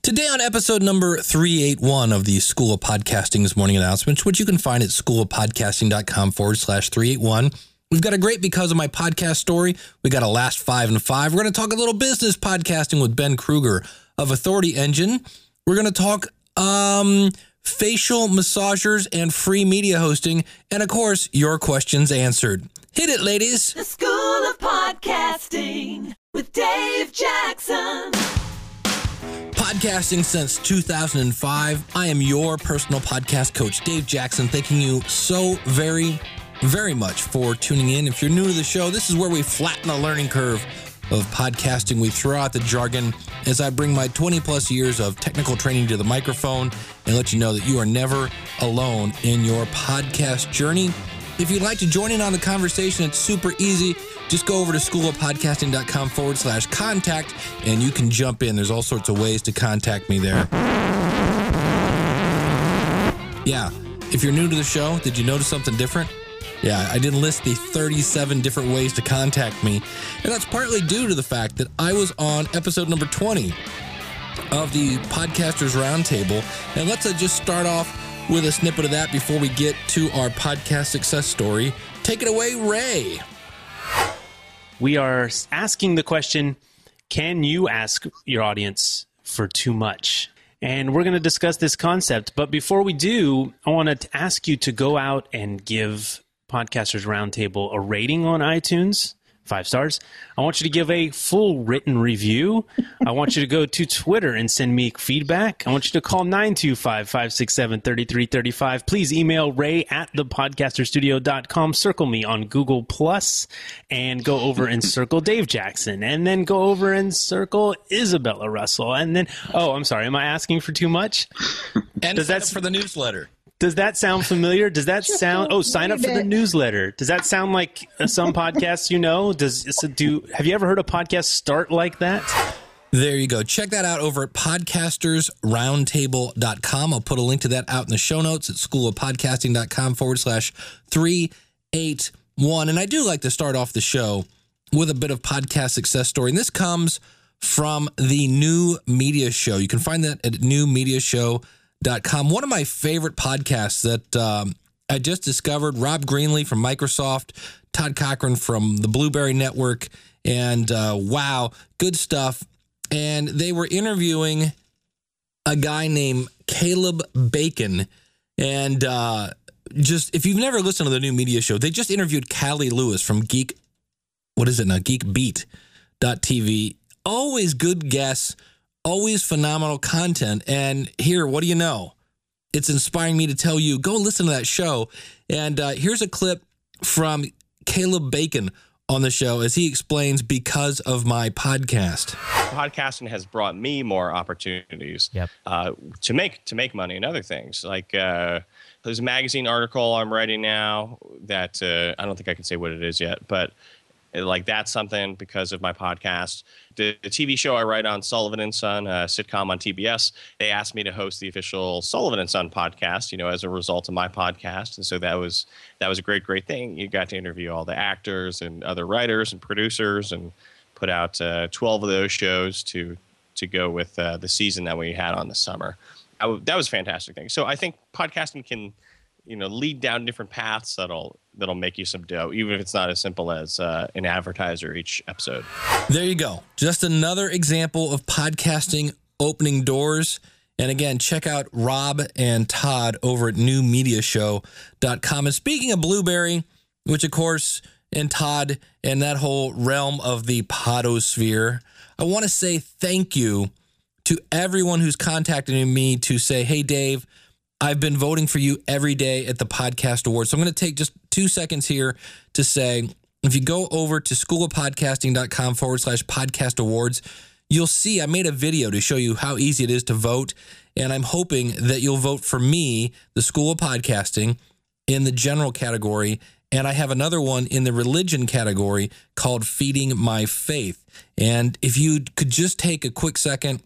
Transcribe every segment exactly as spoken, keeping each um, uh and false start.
Today on episode number three eighty-one of the School of Podcasting's morning announcements, which you can find at schoolofpodcasting.com forward slash 381. We've got a great Because of My Podcast story. We got a last five and five. We're going to talk a little business podcasting with Ben Kruger of Authority Engine. We're going to talk um, facial massagers and free media hosting. And of course, your questions answered. Hit it, ladies. The School of Podcasting with Dave Jackson. Podcasting since two thousand five. I am your personal podcast coach, Dave Jackson, thanking you so very, very much for tuning in. If you're new to the show, this is where we flatten the learning curve of podcasting. We throw out the jargon as I bring my twenty plus years of technical training to the microphone and let you know that you are never alone in your podcast journey. If you'd like to join in on the conversation, it's super easy. Just go over to schoolofpodcasting.com forward slash contact and you can jump in. There's all sorts of ways to contact me there. Yeah, if you're new to the show, did you notice something different? Yeah, I didn't list the thirty-seven different ways to contact me. And that's partly due to the fact that I was on episode number twenty of the Podcasters Roundtable. And let's uh, just start off with a snippet of that before we get to our podcast success story. Take it away, Ray. We are asking the question, can you ask your audience for too much? And we're going to discuss this concept. But before we do, I want to ask you to go out and give Podcasters Roundtable a rating on iTunes. Five stars. I want you to give a full written review. I want you to go to Twitter and send me feedback. I want you to call nine two five, five six seven, three three three five. Please email ray at the podcaster studio dot com. Circle me on Google Plus and go over and circle Dave Jackson. And then go over and circle Isabella Russell. And then, oh, I'm sorry. Am I asking for too much? And does that for the newsletter? Does that sound familiar? Does that sound? Oh, sign up for the newsletter. Does that sound like some podcasts you know? Does do? Have you ever heard a podcast start like that? There you go. Check that out over at podcasters roundtable dot com. I'll put a link to that out in the show notes at schoolofpodcasting.com forward slash 381. And I do like to start off the show with a bit of podcast success story. And this comes from the New Media Show. You can find that at new media show dot com. One of my favorite podcasts that um, I just discovered, Rob Greenlee from Microsoft, Todd Cochran from the Blueberry Network, and uh, wow, good stuff. And they were interviewing a guy named Caleb Bacon. And uh, just, if you've never listened to the New Media Show, they just interviewed Callie Lewis from Geek, what is it now, geek beat dot t v. Always good guests. Always phenomenal content. And here, what do you know? It's inspiring me to tell you, go listen to that show. And uh, here's a clip from Caleb Bacon on the show as he explains Because of My Podcast. Podcasting has brought me more opportunities yep. uh, to make to make money and other things. Like uh, there's a magazine article I'm writing now that uh, I don't think I can say what it is yet, but like that's something because of my podcast. The, the T V show I write on, Sullivan and Son, a sitcom on T B S, they asked me to host the official Sullivan and Son podcast, you know, as a result of my podcast. And so that was that was a great, great thing. You got to interview all the actors and other writers and producers and put out uh, twelve of those shows to to go with uh, the season that we had on the summer. I w- that was a fantastic thing. So I think podcasting can, you know, lead down different paths that'll that'll make you some dough, even if it's not as simple as uh, an advertiser each episode. There you go. Just another example of podcasting opening doors. And again, check out Rob and Todd over at new media show dot com. And speaking of Blueberry, which of course, and Todd and that whole realm of the podosphere, I want to say thank you to everyone who's contacted me to say, hey, Dave, I've been voting for you every day at the Podcast Awards. So I'm going to take just two seconds here to say, if you go over to schoolofpodcasting.com forward slash podcast awards, you'll see I made a video to show you how easy it is to vote. And I'm hoping that you'll vote for me, the School of Podcasting, in the general category. And I have another one in the religion category called Feeding My Faith. And if you could just take a quick second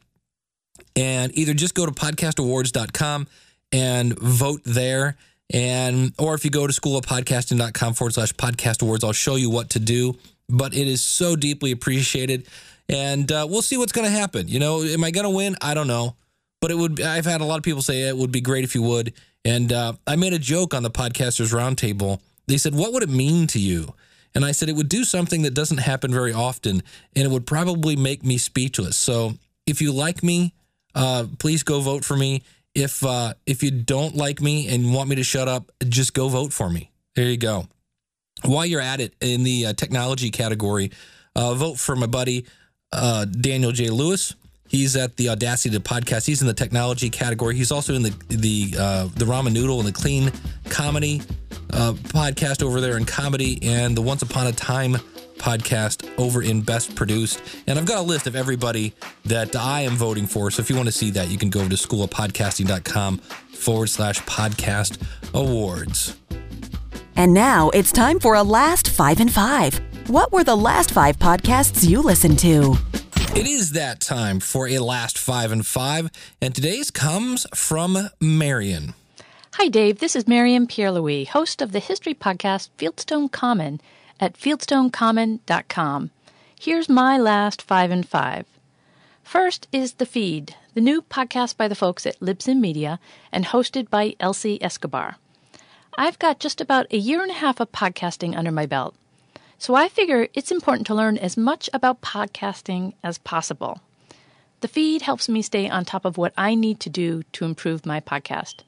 and either just go to podcast awards dot com and vote there. And, or if you go to schoolofpodcasting.com forward slash podcast awards, I'll show you what to do, but it is so deeply appreciated. And uh, we'll see what's going to happen. You know, am I going to win? I don't know. but it would. I've had a lot of people say it would be great if you would. And uh, I made a joke on the Podcasters Roundtable. They said, what would it mean to you? And I said, it would do something that doesn't happen very often, and it would probably make me speechless. So if you like me, uh, please go vote for me. If uh, if you don't like me and want me to shut up, just go vote for me. There you go. While you're at it, in the uh, technology category, uh, vote for my buddy, uh, Daniel J. Lewis. He's at the Audacity to Podcast. He's in the technology category. He's also in the the uh, the Ramen Noodle and the Clean Comedy uh, podcast over there in comedy, and the Once Upon a Time podcast over in Best Produced. And I've got a list of everybody that I am voting for. So if you want to see that, you can go to schoolofpodcasting.com forward slash podcast awards. And now it's time for a last five and five. What were the last five podcasts you listened to? It is that time for a last five and five, and today's comes from Marion. Hi, Dave. This is Marion Pierre-Louis, host of the history podcast Fieldstone Common at fieldstone common dot com. Here's my last five and five. First is The Feed, the new podcast by the folks at Libsyn Media and hosted by Elsie Escobar. I've got just about a year and a half of podcasting under my belt. So I figure it's important to learn as much about podcasting as possible. The Feed helps me stay on top of what I need to do to improve my podcast.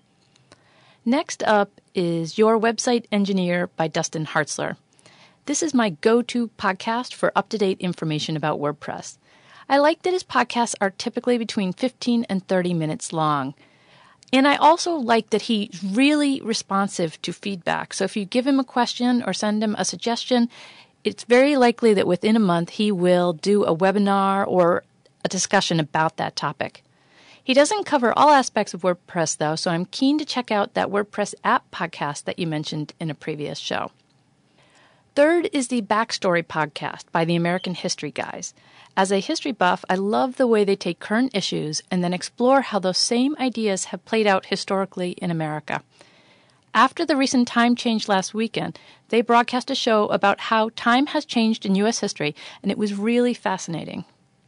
Next up is Your Website Engineer by Dustin Hartzler. This is my go-to podcast for up-to-date information about WordPress. I like that his podcasts are typically between fifteen and thirty minutes long. And I also like that he's really responsive to feedback. So if you give him a question or send him a suggestion, it's very likely that within a month he will do a webinar or a discussion about that topic. He doesn't cover all aspects of WordPress, though, so I'm keen to check out that WordPress app podcast that you mentioned in a previous show. Third is the Backstory podcast by the American History Guys. As a history buff, I love the way they take current issues and then explore how those same ideas have played out historically in America. After the recent time change last weekend, they broadcast a show about how time has changed in U S history, and it was really fascinating.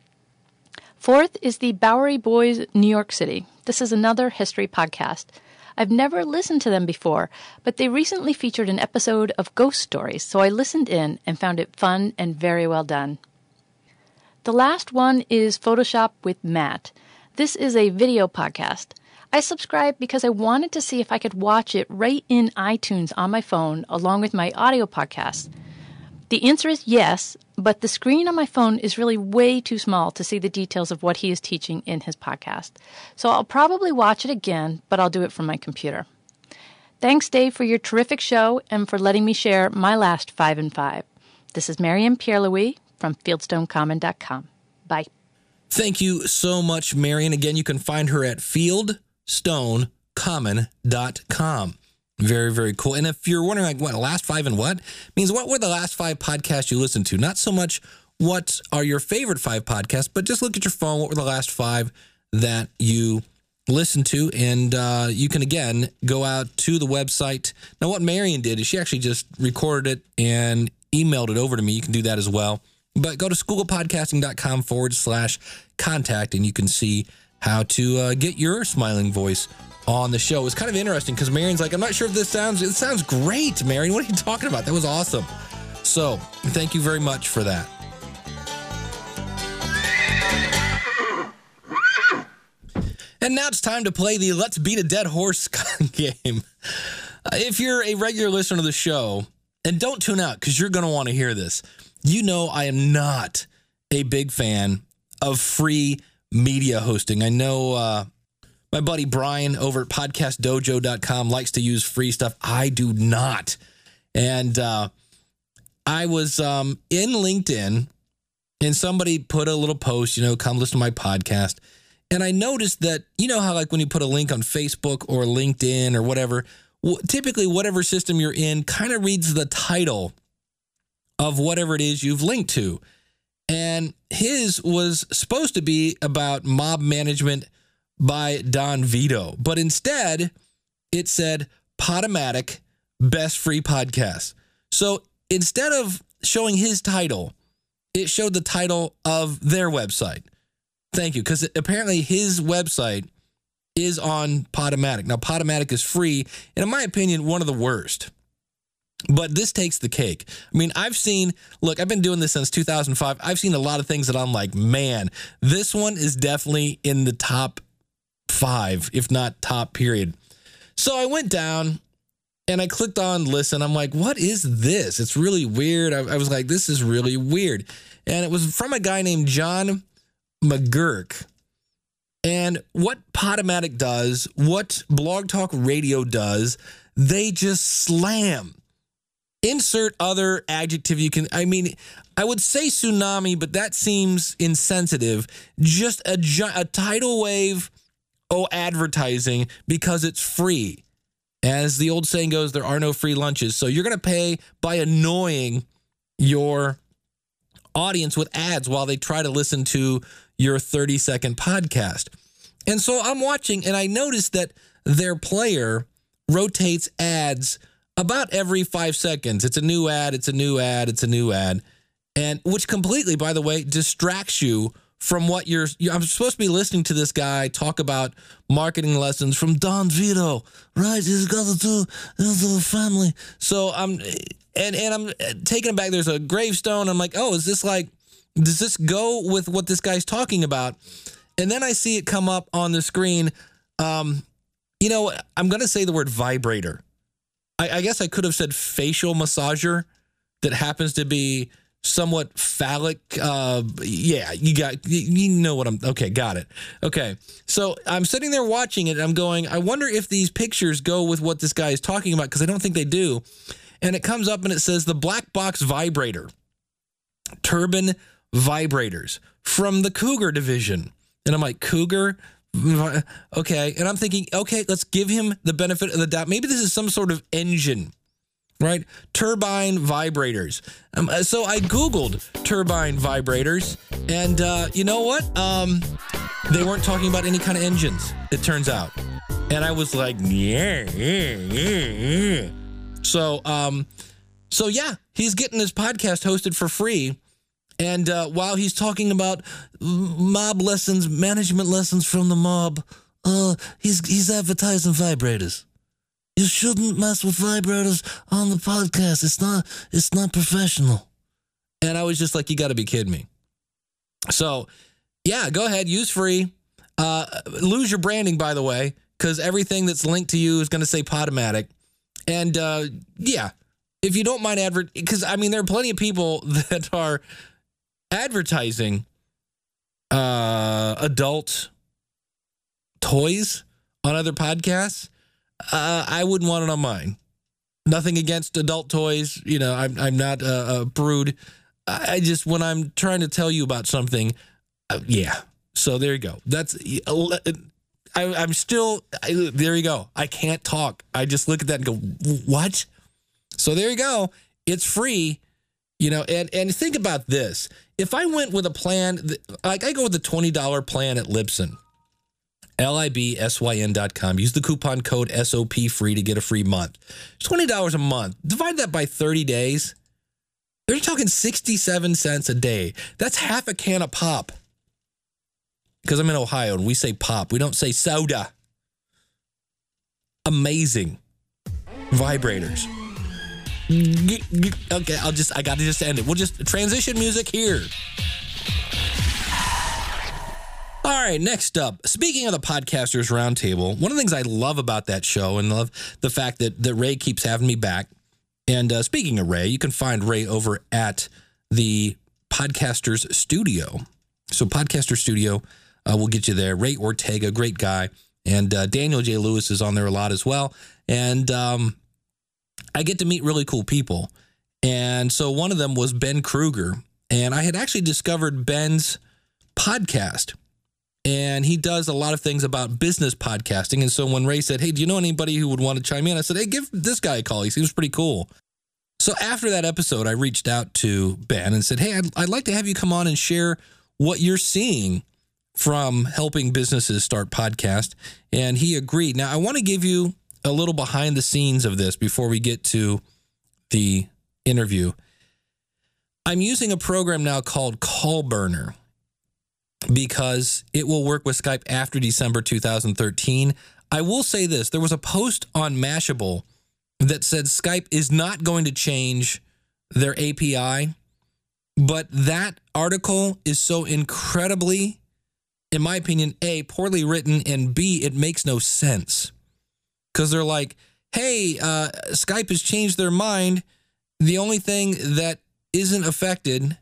Fourth is the Bowery Boys New York City. This is another history podcast. I've never listened to them before, but they recently featured an episode of Ghost Stories, so I listened in and found it fun and very well done. The last one is Photoshop with Matt. This is a video podcast. I subscribed because I wanted to see if I could watch it right in iTunes on my phone along with my audio podcasts. The answer is yes, but the screen on my phone is really way too small to see the details of what he is teaching in his podcast. So I'll probably watch it again, but I'll do it from my computer. Thanks, Dave, for your terrific show and for letting me share my last five and five. This is Marion Pierre-Louis from fieldstone common dot com. Bye. Thank you so much, Marion. Again, you can find her at fieldstone common dot com. Very, very cool. And if you're wondering, like, what, last five and what? Means what were the last five podcasts you listened to? Not so much what are your favorite five podcasts, but just look at your phone. What were the last five that you listened to? And uh, you can, again, go out to the website. Now, what Marion did is she actually just recorded it and emailed it over to me. You can do that as well. But go to schoolofpodcasting.com forward slash contact, and you can see how to uh, get your smiling voice on the show. It was kind of interesting because Marion's like, I'm not sure if this sounds, it sounds great, Marion. What are you talking about? That was awesome. So thank you very much for that. And now it's time to play the Let's Beat a Dead Horse game. Uh, if you're a regular listener to the show, and don't tune out because you're going to want to hear this, you know I am not a big fan of free media hosting. I know uh, my buddy Brian over at podcast dojo dot com likes to use free stuff. I do not. And uh, I was um, in LinkedIn, and somebody put a little post, you know, come listen to my podcast. And I noticed that, you know how like when you put a link on Facebook or LinkedIn or whatever, well, typically whatever system you're in kind of reads the title of whatever it is you've linked to. And his was supposed to be about Mob Management by Don Vito. But instead, it said Podomatic Best Free Podcast. So instead of showing his title, it showed the title of their website. Thank you, because apparently his website is on Podomatic. Now, Podomatic is free, and in my opinion, one of the worst. But this takes the cake. I mean, I've seen, look, I've been doing this since two thousand five. I've seen a lot of things that I'm like, man, this one is definitely in the top five, if not top, period. So I went down and I clicked on listen. I'm like, what is this? It's really weird. I, I was like, this is really weird. And it was from a guy named John McGurk. And what Podomatic does, what Blog Talk Radio does, they just slam. Insert other adjective you can, I mean, I would say tsunami, but that seems insensitive. Just a, a tidal wave, oh, advertising because it's free. As the old saying goes, there are no free lunches. So you're going to pay by annoying your audience with ads while they try to listen to your thirty second podcast. And so I'm watching and I noticed that their player rotates ads about every five seconds. It's a new ad, it's a new ad, it's a new ad. And which completely, by the way, distracts you from what you're, I'm supposed to be listening to this guy talk about marketing lessons from Don Vito, right? He's got to do the family. So I'm, and, and I'm taking it back. There's a gravestone. I'm like, oh, is this like, does this go with what this guy's talking about? And then I see it come up on the screen. Um, you know, I'm going to say the word vibrator. I, I guess I could have said facial massager that happens to be somewhat phallic. Uh, yeah, you got, you, you know what I'm, okay, got it. Okay. So I'm sitting there watching it and I'm going, I wonder if these pictures go with what this guy is talking about, because I don't think they do. And it comes up and it says the black box vibrator, Turbine vibrators from the Cougar division. And I'm like, Cougar? Okay. And I'm thinking, okay, let's give him the benefit of the doubt. Maybe this is some sort of engine, right? Turbine vibrators. Um, so I Googled turbine vibrators, and uh, you know what? Um, they weren't talking about any kind of engines, it turns out. And I was like, yeah, yeah, yeah, yeah. So, um, so yeah, he's getting his podcast hosted for free. And uh, while he's talking about mob lessons, management lessons from the mob, uh, he's he's advertising vibrators. You shouldn't mess with vibrators on the podcast. It's not it's not professional. And I was just like, you got to be kidding me. So, yeah, go ahead, use free. Uh, lose your branding, by the way, because everything that's linked to you is going to say Podomatic. And uh, yeah, if you don't mind advert, because I mean, there are plenty of people that are advertising uh, adult toys on other podcasts. Uh, I wouldn't want it on mine. Nothing against adult toys. You know, I'm I'm not a, a prude. I just, when I'm trying to tell you about something, uh, yeah. So there you go. That's, I, I'm still, I, there you go. I can't talk. I just look at that and go, what? So there you go. It's free. You know, and, and think about this. If I went with a plan, that, like I go with the twenty dollars plan at Libsyn, L I B S Y N dot com. Use the coupon code S O P free to get a free month. It's twenty dollars a month. Divide that by thirty days. They're talking sixty-seven cents a day. That's half a can of pop. Because I'm in Ohio and we say pop. We don't say soda. Amazing. Vibrators. Okay, I'll just, I got to just end it. We'll just transition music here. All right, next up, speaking of the Podcasters Roundtable, one of the things I love about that show and love the fact that, that Ray keeps having me back. And uh, speaking of Ray, you can find Ray over at the Podcasters Studio. So Podcaster Studio uh, will get you there. Ray Ortega, great guy. And uh, Daniel J. Lewis is on there a lot as well. And um, I get to meet really cool people. And so one of them was Ben Kruger. And I had actually discovered Ben's podcast. And he does a lot of things about business podcasting. And so when Ray said, hey, do you know anybody who would want to chime in? I said, hey, give this guy a call. He seems pretty cool. So after that episode, I reached out to Ben and said, hey, I'd, I'd like to have you come on and share what you're seeing from helping businesses start podcasts. And he agreed. Now, I want to give you a little behind the scenes of this before we get to the interview. I'm using a program now called Call Burner. because it will work with Skype after December two thousand thirteen. I will say this. There was a post on Mashable that said Skype is not going to change their A P I, but that article is so incredibly, in my opinion, A, poorly written, and B, it makes no sense. Because they're like, hey, uh, Skype has changed their mind. The only thing that isn't affected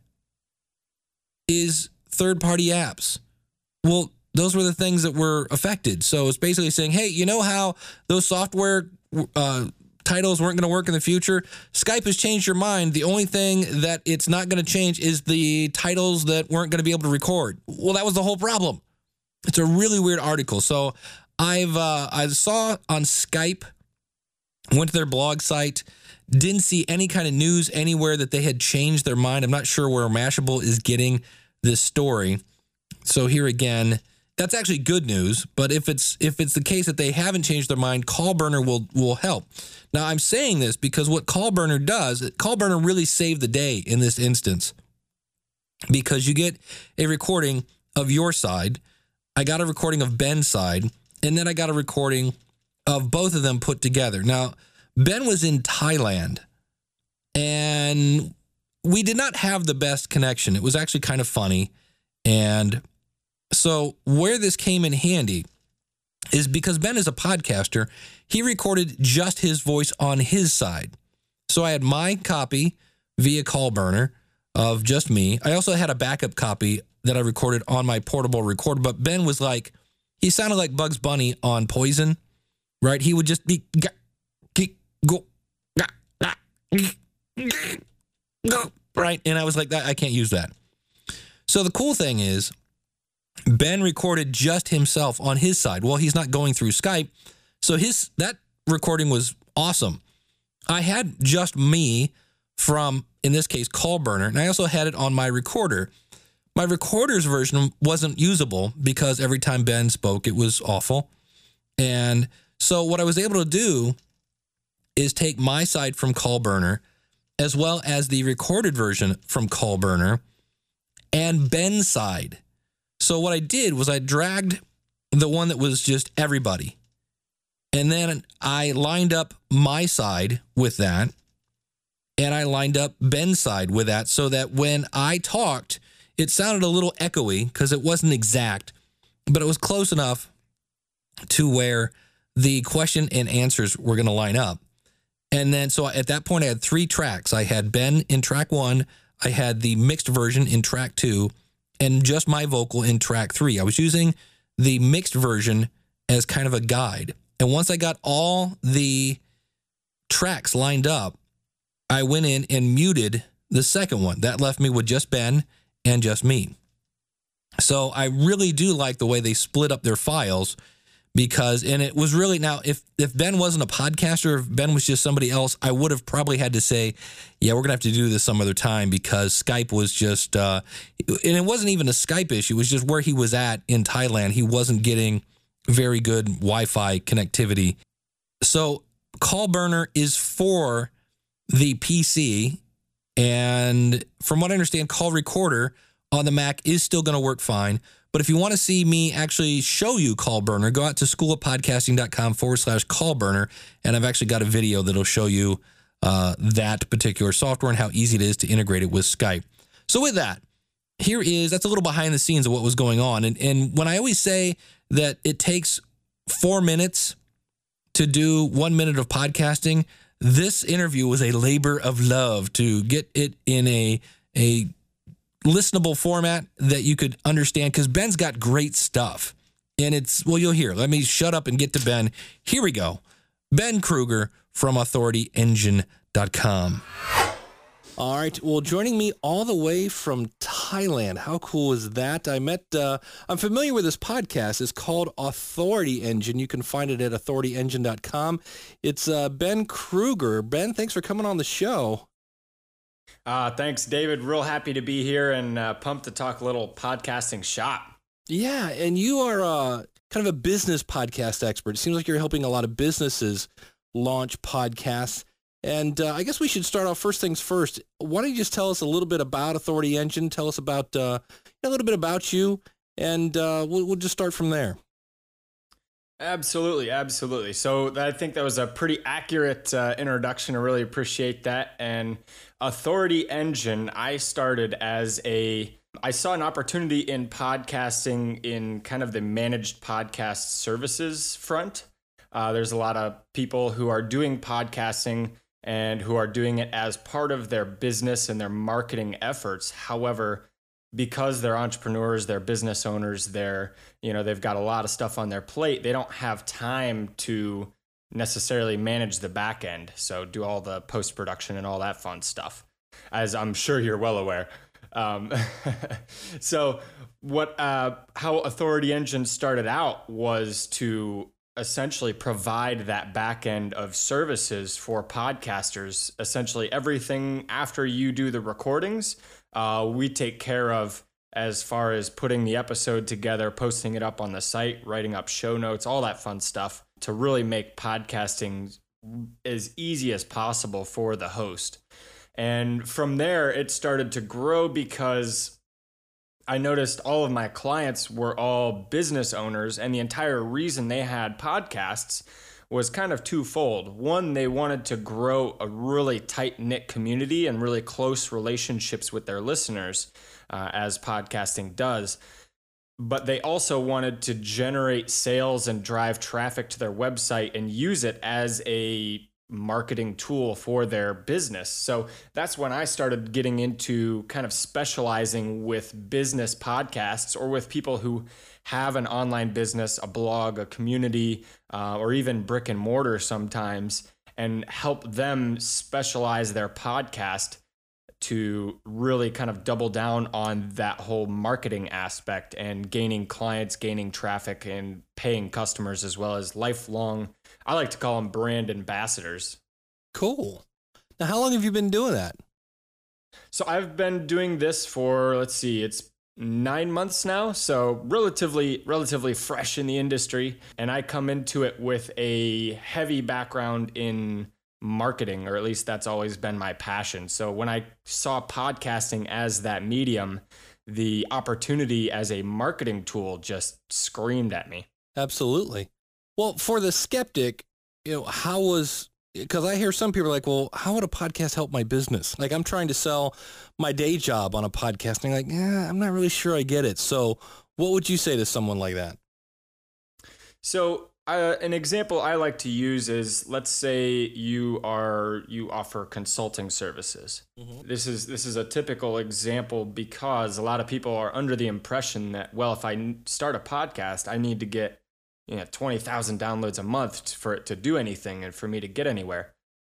is third-party apps. Well, those were the things that were affected. So it's basically saying, hey, you know how those software uh, titles weren't going to work in the future? Skype has changed your mind. The only thing that it's not going to change is the titles that weren't going to be able to record. Well, that was the whole problem. It's a really weird article. So I've uh, I saw on Skype, went to their blog site, didn't see any kind of news anywhere that they had changed their mind. I'm not sure where Mashable is getting this story. So here again, that's actually good news. But if it's if it's the case that they haven't changed their mind, Callburner will will help. Now, I'm saying this because what Callburner does, Callburner really saved the day in this instance, because you get a recording of your side. I got a recording of Ben's side, and then I got a recording of both of them put together. Now, Ben was in Thailand, and we did not have the best connection. It was actually kind of funny. And so where this came in handy is because Ben is a podcaster, he recorded just his voice on his side. So I had my copy via Callburner of just me. I also had a backup copy that I recorded on my portable recorder, but Ben was like, he sounded like Bugs Bunny on Poison, right? He would just be, go, go, right? And I was like, I can't use that. So the cool thing is, Ben recorded just himself on his side. Well, he's not going through Skype, so his that recording was awesome. I had just me from, in this case, Callburner, and I also had it on my recorder. My recorder's version wasn't usable because every time Ben spoke, it was awful. And so what I was able to do is take my side from Callburner as well as the recorded version from Callburner and Ben's side. So what I did was I dragged the one that was just everybody, and then I lined up my side with that, and I lined up Ben's side with that, so that when I talked, it sounded a little echoey because it wasn't exact, but it was close enough to where the question and answers were going to line up. And then so at that point, I had three tracks. I had Ben in track one, I had the mixed version in track two, and just my vocal in track three. I was using the mixed version as kind of a guide. And once I got all the tracks lined up, I went in and muted the second one. That left me with just Ben and just me. So I really do like the way they split up their files, because, and it was really, now, if, if Ben wasn't a podcaster, if Ben was just somebody else, I would have probably had to say, yeah, we're going to have to do this some other time, because Skype was just, uh, and it wasn't even a Skype issue. It was just where he was at in Thailand. He wasn't getting very good Wi-Fi connectivity. So Callburner is for the P C. And from what I understand, Call Recorder on the Mac is still going to work fine. But if you want to see me actually show you Callburner, go out to schoolofpodcasting.com forward slash Callburner. And I've actually got a video that'll show you uh, that particular software and how easy it is to integrate it with Skype. So with that, here is, that's a little behind the scenes of what was going on. And, and when I always say that it takes four minutes to do one minute of podcasting, this interview was a labor of love to get it in a, a listenable format that you could understand, because Ben's got great stuff. And it's, well, you'll hear. Let me shut up and get to Ben. Here we go. Ben Kruger from authority engine dot com. All right. Well, joining me all the way from Thailand. How cool is that? I met, uh, I'm familiar with this podcast. It's called Authority Engine. You can find it at authority engine dot com. It's uh, Ben Kruger. Ben, thanks for coming on the show. Uh, thanks, David. Real happy to be here and uh, pumped to talk a little podcasting shop. Yeah. And you are uh, kind of a business podcast expert. It seems like you're helping a lot of businesses launch podcasts. And uh, I guess we should start off first things first. Why don't you just tell us a little bit about Authority Engine? Tell us about uh, a little bit about you and uh, we'll, we'll just start from there. Absolutely, absolutely. So I think that was a pretty accurate uh, introduction. I really appreciate that. And Authority Engine, I started as a, I saw an opportunity in podcasting in kind of the managed podcast services front. Uh, there's a lot of people who are doing podcasting and who are doing it as part of their business and their marketing efforts. However, because they're entrepreneurs, they're business owners, they're, you know, they've got a lot of stuff on their plate. They don't have time to necessarily manage the back end. So do all the post-production and all that fun stuff, as I'm sure you're well aware. Um, so what, uh, how Authority Engine started out was to essentially provide that back end of services for podcasters. Essentially everything after you do the recordings, uh, we take care of as far as putting the episode together, posting it up on the site, writing up show notes, all that fun stuff to really make podcasting as easy as possible for the host. And from there, it started to grow because I noticed all of my clients were all business owners, and the entire reason they had podcasts was kind of twofold. One, they wanted to grow a really tight-knit community and really close relationships with their listeners, uh, as podcasting does. But they also wanted to generate sales and drive traffic to their website and use it as a marketing tool for their business. So that's when I started getting into kind of specializing with business podcasts, or with people who have an online business, a blog, a community, uh, or even brick and mortar sometimes, and help them specialize their podcast to really kind of double down on that whole marketing aspect and gaining clients, gaining traffic, and paying customers, as well as lifelong, I like to call them brand ambassadors. Cool. Now, how long have you been doing that? So I've been doing this for, let's see, it's nine months now. So relatively, relatively fresh in the industry. And I come into it with a heavy background in marketing, or at least that's always been my passion. So when I saw podcasting as that medium, the opportunity as a marketing tool just screamed at me. Absolutely. Well, for the skeptic, you know, how was, because I hear some people are like, well, how would a podcast help my business? Like, I'm trying to sell my day job on a podcast, and I'm like, yeah, I'm not really sure I get it. So what would you say to someone like that? So Uh, an example I like to use is, let's say you are you offer consulting services. Mm-hmm. This is this is a typical example because a lot of people are under the impression that, well, if I start a podcast, I need to get, you know, twenty thousand downloads a month for it to do anything and for me to get anywhere.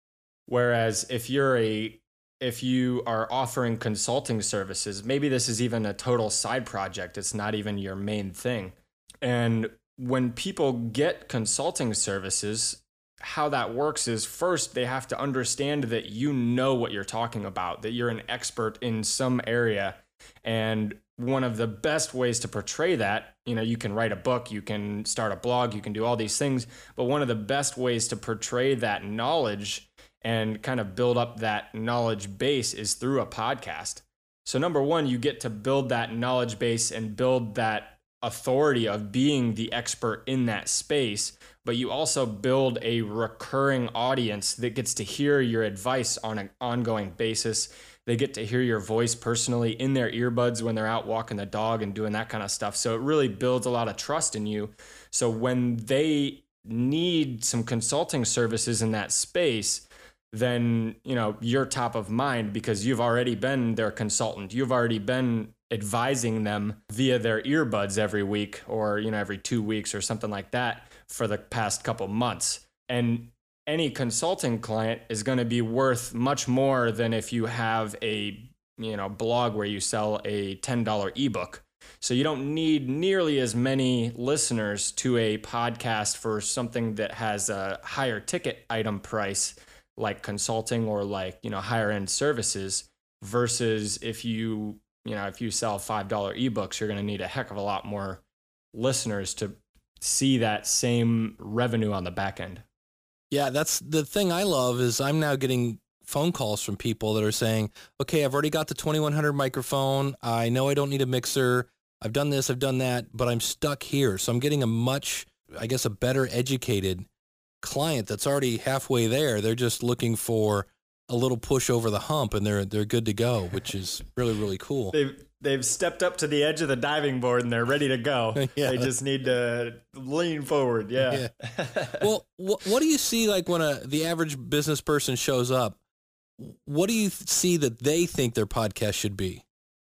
Whereas if you're a if you are offering consulting services, maybe this is even a total side project. It's not even your main thing. And when people get consulting services, how that works is, first, they have to understand that you know what you're talking about, that you're an expert in some area. And one of the best ways to portray that, you know, you can write a book, you can start a blog, you can do all these things, but one of the best ways to portray that knowledge and kind of build up that knowledge base is through a podcast. So number one, you get to build that knowledge base and build that authority of being the expert in that space, but you also build a recurring audience that gets to hear your advice on an ongoing basis. They get to hear your voice personally in their earbuds when they're out walking the dog and doing that kind of stuff. So it really builds a lot of trust in you. So when they need some consulting services in that space, then, you know, you're top of mind because you've already been their consultant. You've already been advising them via their earbuds every week, or, you know, every two weeks or something like that for the past couple months. And any consulting client is going to be worth much more than if you have a, you know, blog where you sell a ten dollar ebook. So you don't need nearly as many listeners to a podcast for something that has a higher ticket item price, like consulting or like, you know, higher end services, versus if you, you know, if you sell five dollar ebooks, you're going to need a heck of a lot more listeners to see that same revenue on the back end. Yeah, that's the thing I love is I'm now getting phone calls from people that are saying, okay, I've already got the twenty-one hundred microphone. I know I don't need a mixer. I've done this, I've done that, but I'm stuck here. So I'm getting a much, I guess, a better educated client that's already halfway there. They're just looking for a little push over the hump, and they're they're good to go, which is really, really cool. They've they've stepped up to the edge of the diving board and they're ready to go. Yeah. They just need to lean forward. Yeah. yeah. Well, wh- what do you see like when a the average business person shows up? What do you th- see that they think their podcast should be?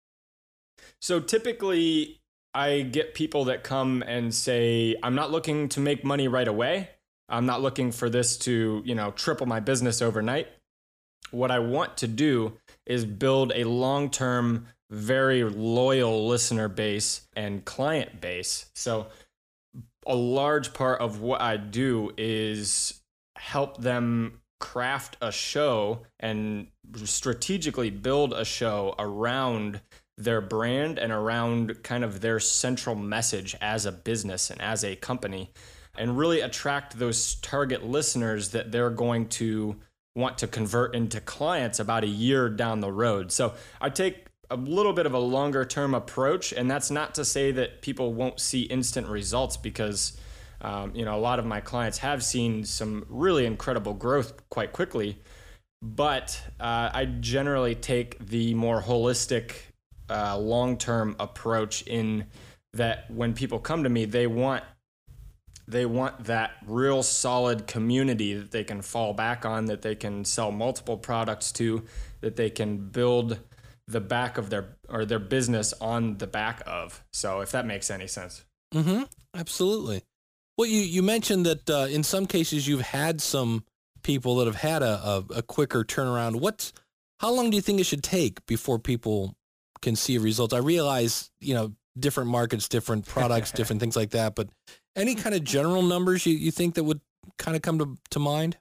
So typically, I get people that come and say, "I'm not looking to make money right away. I'm not looking for this to, you know, triple my business overnight. What I want to do is build a long-term, very loyal listener base and client base." So a large part of what I do is help them craft a show and strategically build a show around their brand and around kind of their central message as a business and as a company, and really attract those target listeners that they're going to want to convert into clients about a year down the road. So I take a little bit of a longer term approach, and that's not to say that people won't see instant results, because um, you know, a lot of my clients have seen some really incredible growth quite quickly. But uh, I generally take the more holistic, uh, long-term approach in that when people come to me, they want They want that real solid community that they can fall back on, that they can sell multiple products to, that they can build the back of their or their business on the back of. So if that makes any sense. Mm-hmm. Absolutely. Well, you, you mentioned that uh, in some cases you've had some people that have had a, a, a quicker turnaround. What's how long do you think it should take before people can see results? I realize, you know, different markets, different products, different things like that, but any kind of general numbers you, you think that would kind of come to, to mind?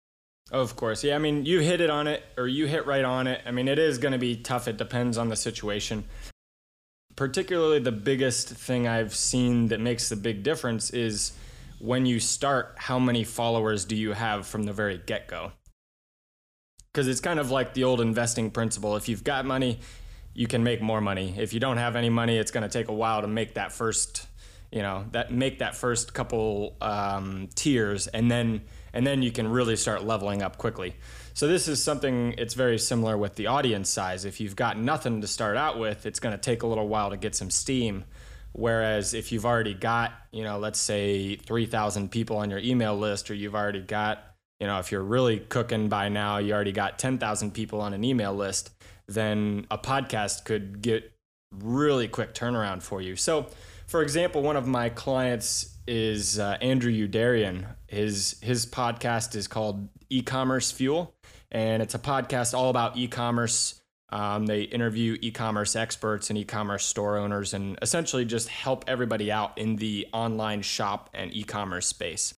Of course. Yeah. I mean, you hit it on it, or you hit right on it. I mean, it is going to be tough. It depends on the situation. Particularly the biggest thing I've seen that makes the big difference is when you start, how many followers do you have from the very get-go? Because it's kind of like the old investing principle. If you've got money, you can make more money. If you don't have any money, it's going to take a while to make that first, you know, that make that first couple um, tiers, and then and then you can really start leveling up quickly. So this is something, it's very similar with the audience size. If you've got nothing to start out with, it's going to take a little while to get some steam. Whereas if you've already got, you know, let's say three thousand people on your email list, or you've already got, you know, if you're really cooking by now, you already got ten thousand people on an email list, then a podcast could get really quick turnaround for you. So, for example, one of my clients is uh, Andrew Udarian. His his podcast is called E-Commerce Fuel, and it's a podcast all about e-commerce. Um, they interview e-commerce experts and e-commerce store owners, and essentially just help everybody out in the online shop and e-commerce space.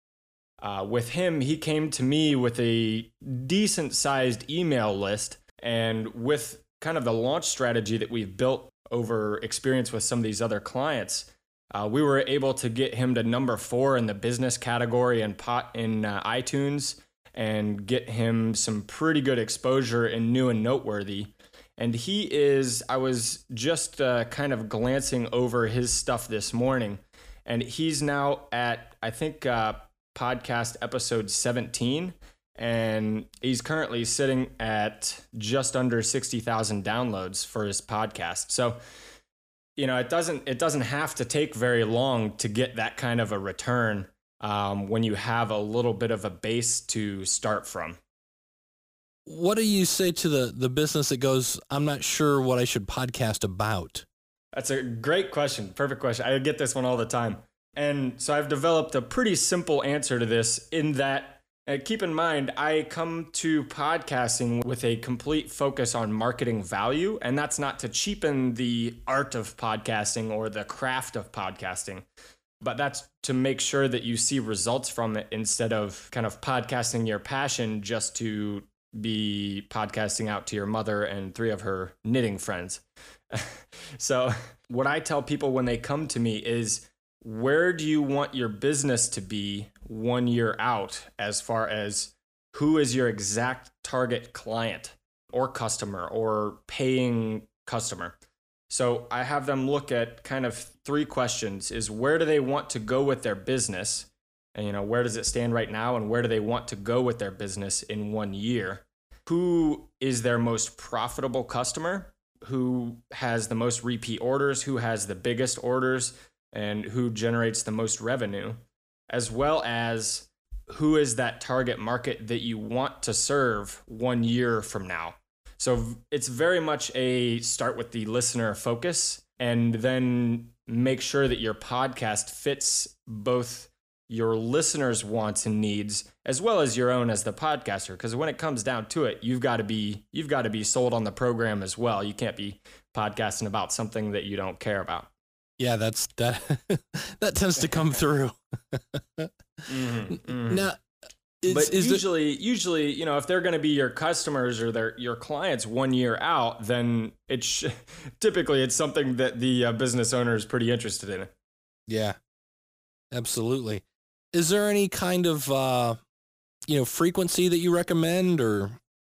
Uh, with him, he came to me with a decent-sized email list, and with kind of the launch strategy that we've built over experience with some of these other clients, uh, we were able to get him to number four in the business category in pot in uh, iTunes, and get him some pretty good exposure in new and noteworthy. And he is, I was just uh, kind of glancing over his stuff this morning, and he's now at, I think, uh, podcast episode seventeen, and he's currently sitting at just under sixty thousand downloads for his podcast. So, you know, it doesn't it doesn't have to take very long to get that kind of a return um, when you have a little bit of a base to start from. What do you say to the, the business that goes, I'm not sure what I should podcast about? That's a great question. Perfect question. I get this one all the time. And so I've developed a pretty simple answer to this, in that, uh, keep in mind, I come to podcasting with a complete focus on marketing value. And that's not to cheapen the art of podcasting or the craft of podcasting, but that's to make sure that you see results from it, instead of kind of podcasting your passion just to be podcasting out to your mother and three of her knitting friends. So what I tell people when they come to me is, where do you want your business to be one year out, as far as who is your exact target client or customer or paying customer? So I have them look at kind of three questions: is where do they want to go with their business? And, you know, where does it stand right now? And where do they want to go with their business in one year? Who is their most profitable customer? Who has the most repeat orders? Who has the biggest orders? And who generates the most revenue? As well as who is that target market that you want to serve one year from now? So it's very much a start with the listener focus, and then make sure that your podcast fits both your listeners' wants and needs as well as your own as the podcaster. Because when it comes down to it, you've got to be you've got to be sold on the program as well. You can't be podcasting about something that you don't care about. Yeah, that's that. That tends to come through. mm-hmm, mm-hmm. Now, is, but is usually, it, usually, you know, if they're going to be your customers or their your clients one year out, then it's sh- typically it's something that the uh, business owner is pretty interested in. Yeah, absolutely. Is there any kind of uh, you know frequency that you recommend, or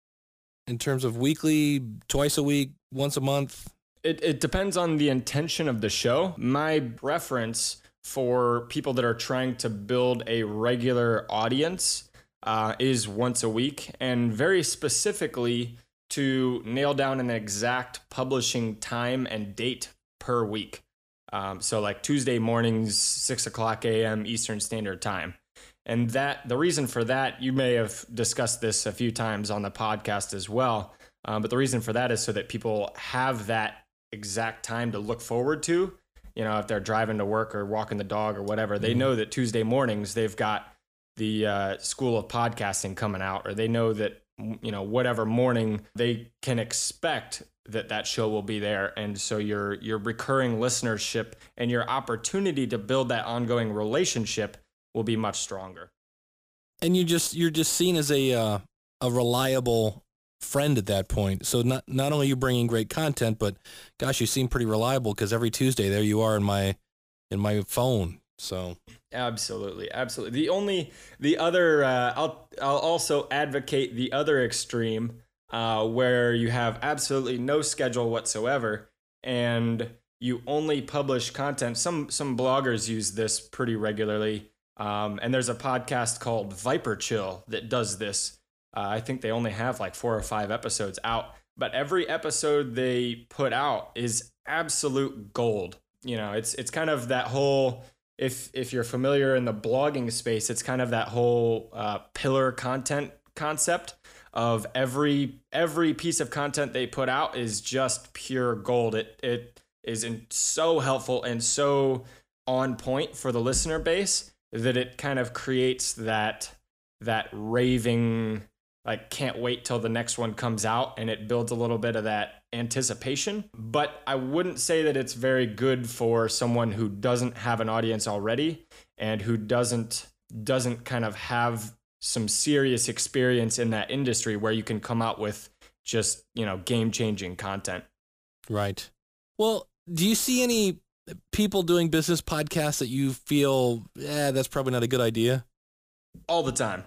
in terms of weekly, twice a week, once a month? It it depends on the intention of the show. My preference for people that are trying to build a regular audience uh, is once a week, and very specifically to nail down an exact publishing time and date per week. Um, so like Tuesday mornings, six o'clock a.m. Eastern Standard Time. And that the reason for that, you may have discussed this a few times on the podcast as well, um, but the reason for that is so that people have that exact time to look forward to. You know, if they're driving to work or walking the dog or whatever, they know that Tuesday mornings they've got the uh, School of Podcasting coming out, or they know that, you know, whatever morning they can expect that that show will be there. And so your your recurring listenership and your opportunity to build that ongoing relationship will be much stronger. And you just you're just seen as a uh, a reliable friend at that point. So not not only are you bringing great content, but gosh, you seem pretty reliable, because every Tuesday there you are in my in my phone. So absolutely, absolutely. The only the other uh, I'll I'll also advocate the other extreme, uh, where you have absolutely no schedule whatsoever and you only publish content. Some some bloggers use this pretty regularly, um, and there's a podcast called Viper Chill that does this. Uh, I think they only have like four or five episodes out, but every episode they put out is absolute gold. You know, it's it's kind of that whole, if if you're familiar in the blogging space, it's kind of that whole uh, pillar content concept of every every piece of content they put out is just pure gold. It it is in, so helpful and so on point for the listener base that it kind of creates that that raving, like, can't wait till the next one comes out, and it builds a little bit of that anticipation. But I wouldn't say that it's very good for someone who doesn't have an audience already and who doesn't doesn't kind of have some serious experience in that industry where you can come out with just, you know, game-changing content. Right. Well, do you see any people doing business podcasts that you feel, yeah, that's probably not a good idea? All the time.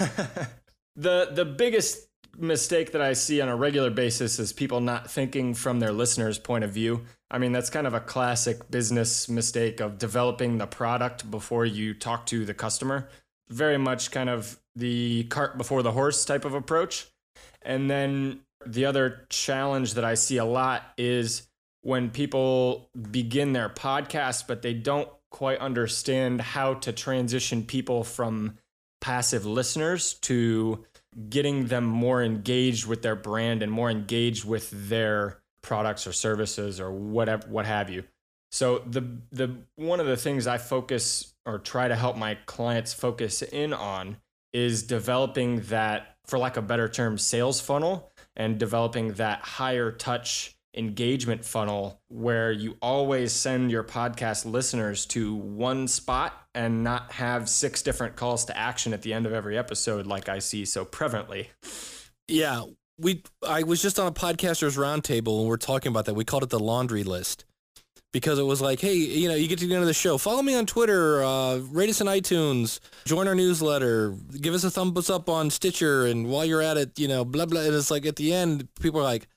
The the biggest mistake that I see on a regular basis is people not thinking from their listener's point of view. I mean, that's kind of a classic business mistake of developing the product before you talk to the customer. Very much kind of the cart before the horse type of approach. And then the other challenge that I see a lot is when people begin their podcast, but they don't quite understand how to transition people from passive listeners to getting them more engaged with their brand and more engaged with their products or services or whatever, what have you. So the the one of the things I focus or try to help my clients focus in on is developing that, for lack of a better term, sales funnel, and developing that higher touch engagement funnel where you always send your podcast listeners to one spot and not have six different calls to action at the end of every episode like I see so prevalently. Yeah, we I was just on a podcasters roundtable and we're talking about that. We called it the laundry list because it was like, hey, you know, you get to the end of the show, follow me on Twitter, uh, rate us on iTunes, join our newsletter, give us a thumbs up on Stitcher, and while you're at it, you know, blah, blah. And it's like at the end, people are like,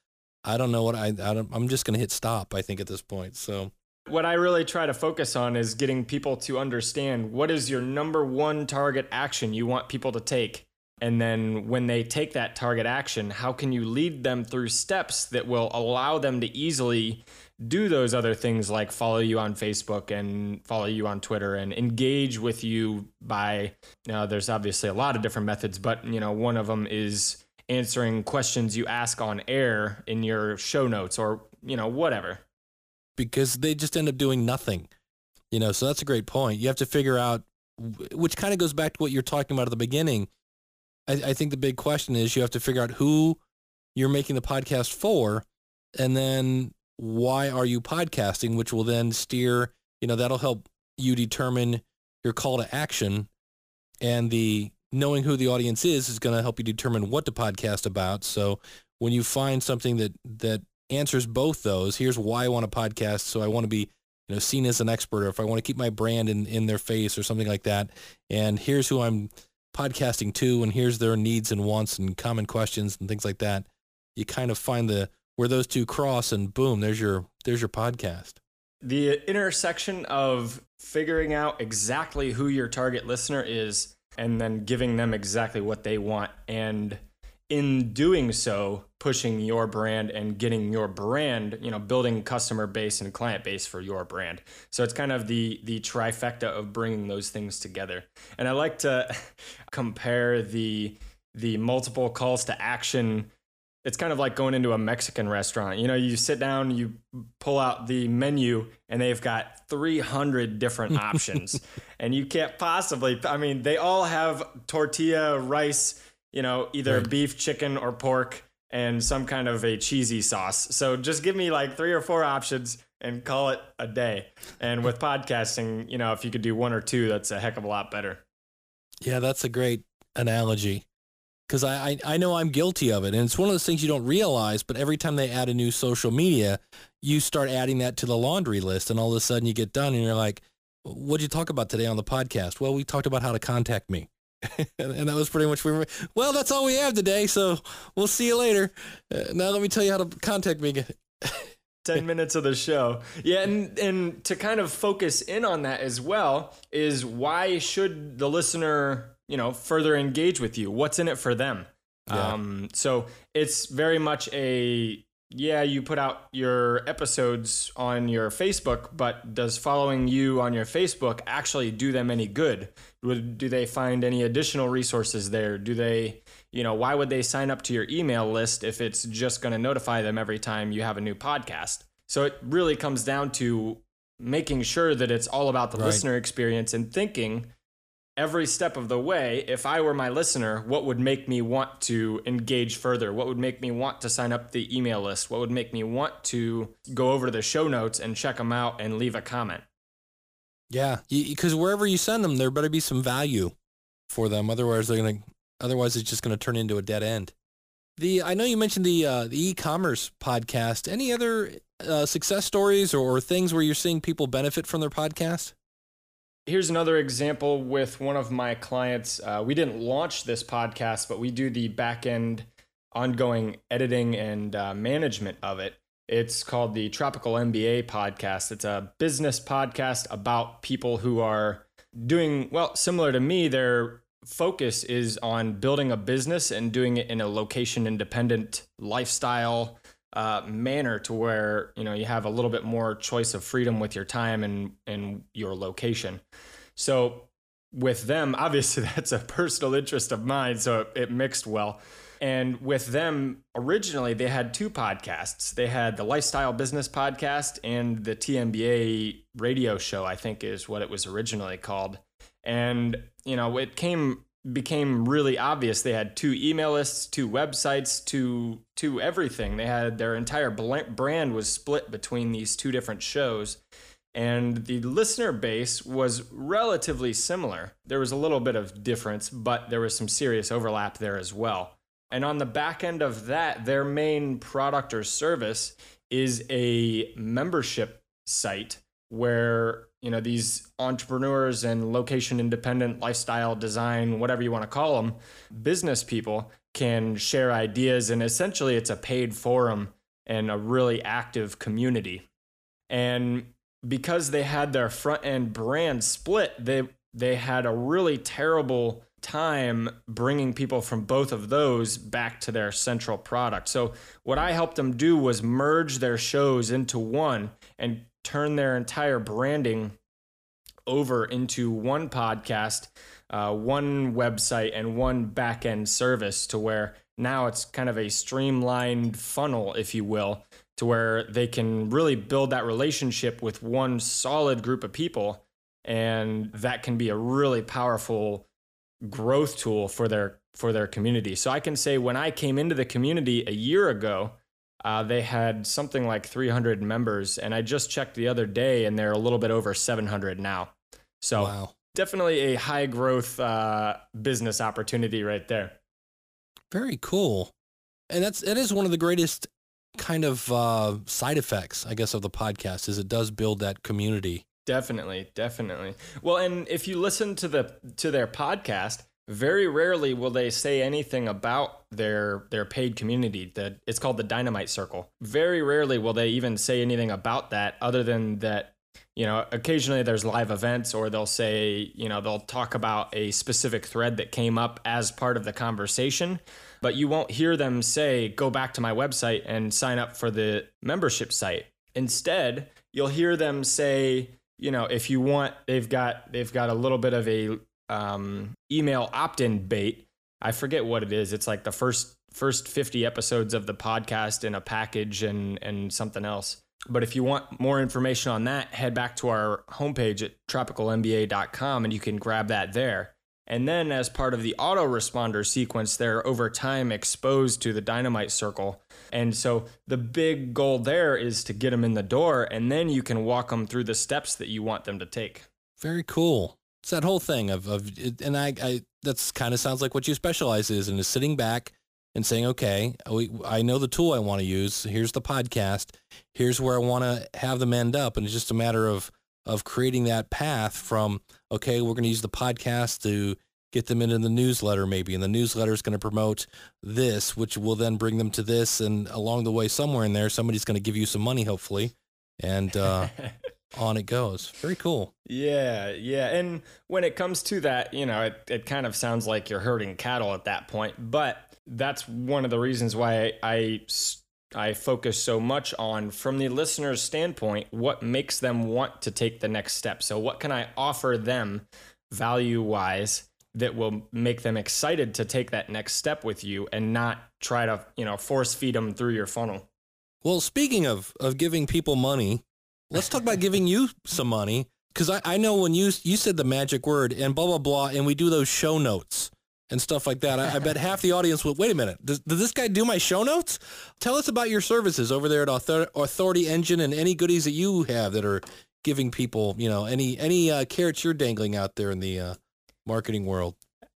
I don't know what I, I don't, I'm just going to hit stop, I think, at this point. So what I really try to focus on is getting people to understand what is your number one target action you want people to take. And then when they take that target action, how can you lead them through steps that will allow them to easily do those other things like follow you on Facebook and follow you on Twitter and engage with you by, you know, there's obviously a lot of different methods, but, you know, one of them is answering questions you ask on air in your show notes or, you know, whatever. Because they just end up doing nothing, you know, so that's a great point. You have to figure out, which kind of goes back to what you're talking about at the beginning. I, I think the big question is you have to figure out who you're making the podcast for, and then why are you podcasting, which will then steer, you know, that'll help you determine your call to action, and the knowing who the audience is is going to help you determine what to podcast about. So when you find something that, that answers both those, here's why I want to podcast. So I want to be, you know, seen as an expert, or if I want to keep my brand in, in their face or something like that. And here's who I'm podcasting to, and here's their needs and wants and common questions and things like that. You kind of find the, where those two cross, and boom, there's your, there's your podcast. The intersection of figuring out exactly who your target listener is and then giving them exactly what they want, and in doing so, pushing your brand and getting your brand, you know, building customer base and client base for your brand. So it's kind of the the trifecta of bringing those things together. And I like to compare the the multiple calls to action. It's kind of like going into a Mexican restaurant. You know, you sit down, you pull out the menu, and they've got three hundred different options. And you can't possibly, I mean, they all have tortilla, rice, you know, either right. beef, chicken, or pork, and some kind of a cheesy sauce. So just give me like three or four options and call it a day. And with podcasting, you know, if you could do one or two, that's a heck of a lot better. Yeah, that's a great analogy. Because I, I, I know I'm guilty of it. And it's one of those things you don't realize, but every time they add a new social media, you start adding that to the laundry list. And all of a sudden you get done and you're like, what'd you talk about today on the podcast? Well, we talked about how to contact me. And that was pretty much, we were, well, that's all we have today. So we'll see you later. Uh, now let me tell you how to contact me. ten minutes of the show. Yeah. And, and to kind of focus in on that as well is, why should the listener, you know, further engage with you? What's in it for them? Yeah. Um, so it's very much a, yeah, you put out your episodes on your Facebook, but does following you on your Facebook actually do them any good? Do they find any additional resources there? Do they, you know, why would they sign up to your email list if it's just going to notify them every time you have a new podcast? So it really comes down to making sure that it's all about the right. listener experience, and thinking every step of the way, if I were my listener, what would make me want to engage further? What would make me want to sign up the email list? What would make me want to go over to the show notes and check them out and leave a comment? Yeah, because wherever you send them, there better be some value for them. Otherwise, they're gonna. Otherwise, it's just going to turn into a dead end. The I know you mentioned the uh, the e-commerce podcast. Any other uh, success stories or, or things where you're seeing people benefit from their podcast? Here's another example with one of my clients. Uh, we didn't launch this podcast, but we do the back end ongoing editing and uh, management of it. It's called the Tropical M B A podcast. It's a business podcast about people who are doing, well, similar to me. Their focus is on building a business and doing it in a location independent lifestyle uh, manner, to where, you know, you have a little bit more choice of freedom with your time and, and your location. So with them, obviously that's a personal interest of mine, so it, it mixed well. And with them, originally they had two podcasts. They had the Lifestyle Business Podcast and the T M B A radio show, I think is what it was originally called. And, you know, it came became really obvious. They had two email lists, two websites, two, two everything. They had their entire brand was split between these two different shows. And the listener base was relatively similar. There was a little bit of difference, but there was some serious overlap there as well. And on the back end of that, their main product or service is a membership site where, you know, these entrepreneurs and location independent lifestyle design, whatever you want to call them, business people can share ideas. And essentially it's a paid forum and a really active community. And because they had their front end brand split, they they had a really terrible time bringing people from both of those back to their central product. So what I helped them do was merge their shows into one and turn their entire branding over into one podcast, uh, one website, and one back-end service, to where now it's kind of a streamlined funnel, if you will, to where they can really build that relationship with one solid group of people. And that can be a really powerful growth tool for their for their community. So I can say when I came into the community a year ago, uh, they had something like three hundred members, and I just checked the other day, and they're a little bit over seven hundred now. So wow. Definitely a high growth uh, business opportunity right there. Very cool. And that's it is one of the greatest kind of uh, side effects, I guess, of the podcast, is it does build that community. Definitely, definitely. Well, and if you listen to the to their podcast, very rarely will they say anything about their their paid community. That it's called the Dynamite Circle. Very rarely will they even say anything about that, other than that, you know, occasionally there's live events, or they'll say, you know, they'll talk about a specific thread that came up as part of the conversation. But you won't hear them say, go back to my website and sign up for the membership site. Instead, you'll hear them say, you know, if you want, they've got they've got a little bit of a um, email opt-in bait. I forget what it is. It's like the first first fifty episodes of the podcast in a package and and something else. But if you want more information on that, head back to our homepage at tropical M B A dot com and you can grab that there. And then as part of the autoresponder sequence, they're over time exposed to the Dynamite Circle. And so the big goal there is to get them in the door, and then you can walk them through the steps that you want them to take. Very cool. It's that whole thing of, of and I, I that's kind of sounds like what you specialize is in, is sitting back and saying, okay, we, I know the tool I want to use. Here's the podcast. Here's where I want to have them end up. And it's just a matter of of creating that path from, okay, we're going to use the podcast to get them into the newsletter maybe, and the newsletter is going to promote this, which will then bring them to this, and along the way somewhere in there, somebody's going to give you some money, hopefully, and uh, on it goes. Very cool. Yeah, yeah. And when it comes to that, you know, it, it kind of sounds like you're herding cattle at that point, but that's one of the reasons why I, I focus so much on, from the listener's standpoint, what makes them want to take the next step. So what can I offer them value-wise that will make them excited to take that next step with you, and not try to, you know, force feed them through your funnel? Well, speaking of, of giving people money, let's talk about giving you some money. Because I, I know when you you said the magic word and blah, blah, blah, and we do those show notes and stuff like that, I, I bet half the audience will, wait a minute, does, does this guy do my show notes? Tell us about your services over there at Author- Authority Engine, and any goodies that you have that are giving people, you know, any, any uh, carrots you're dangling out there in the uh, marketing world.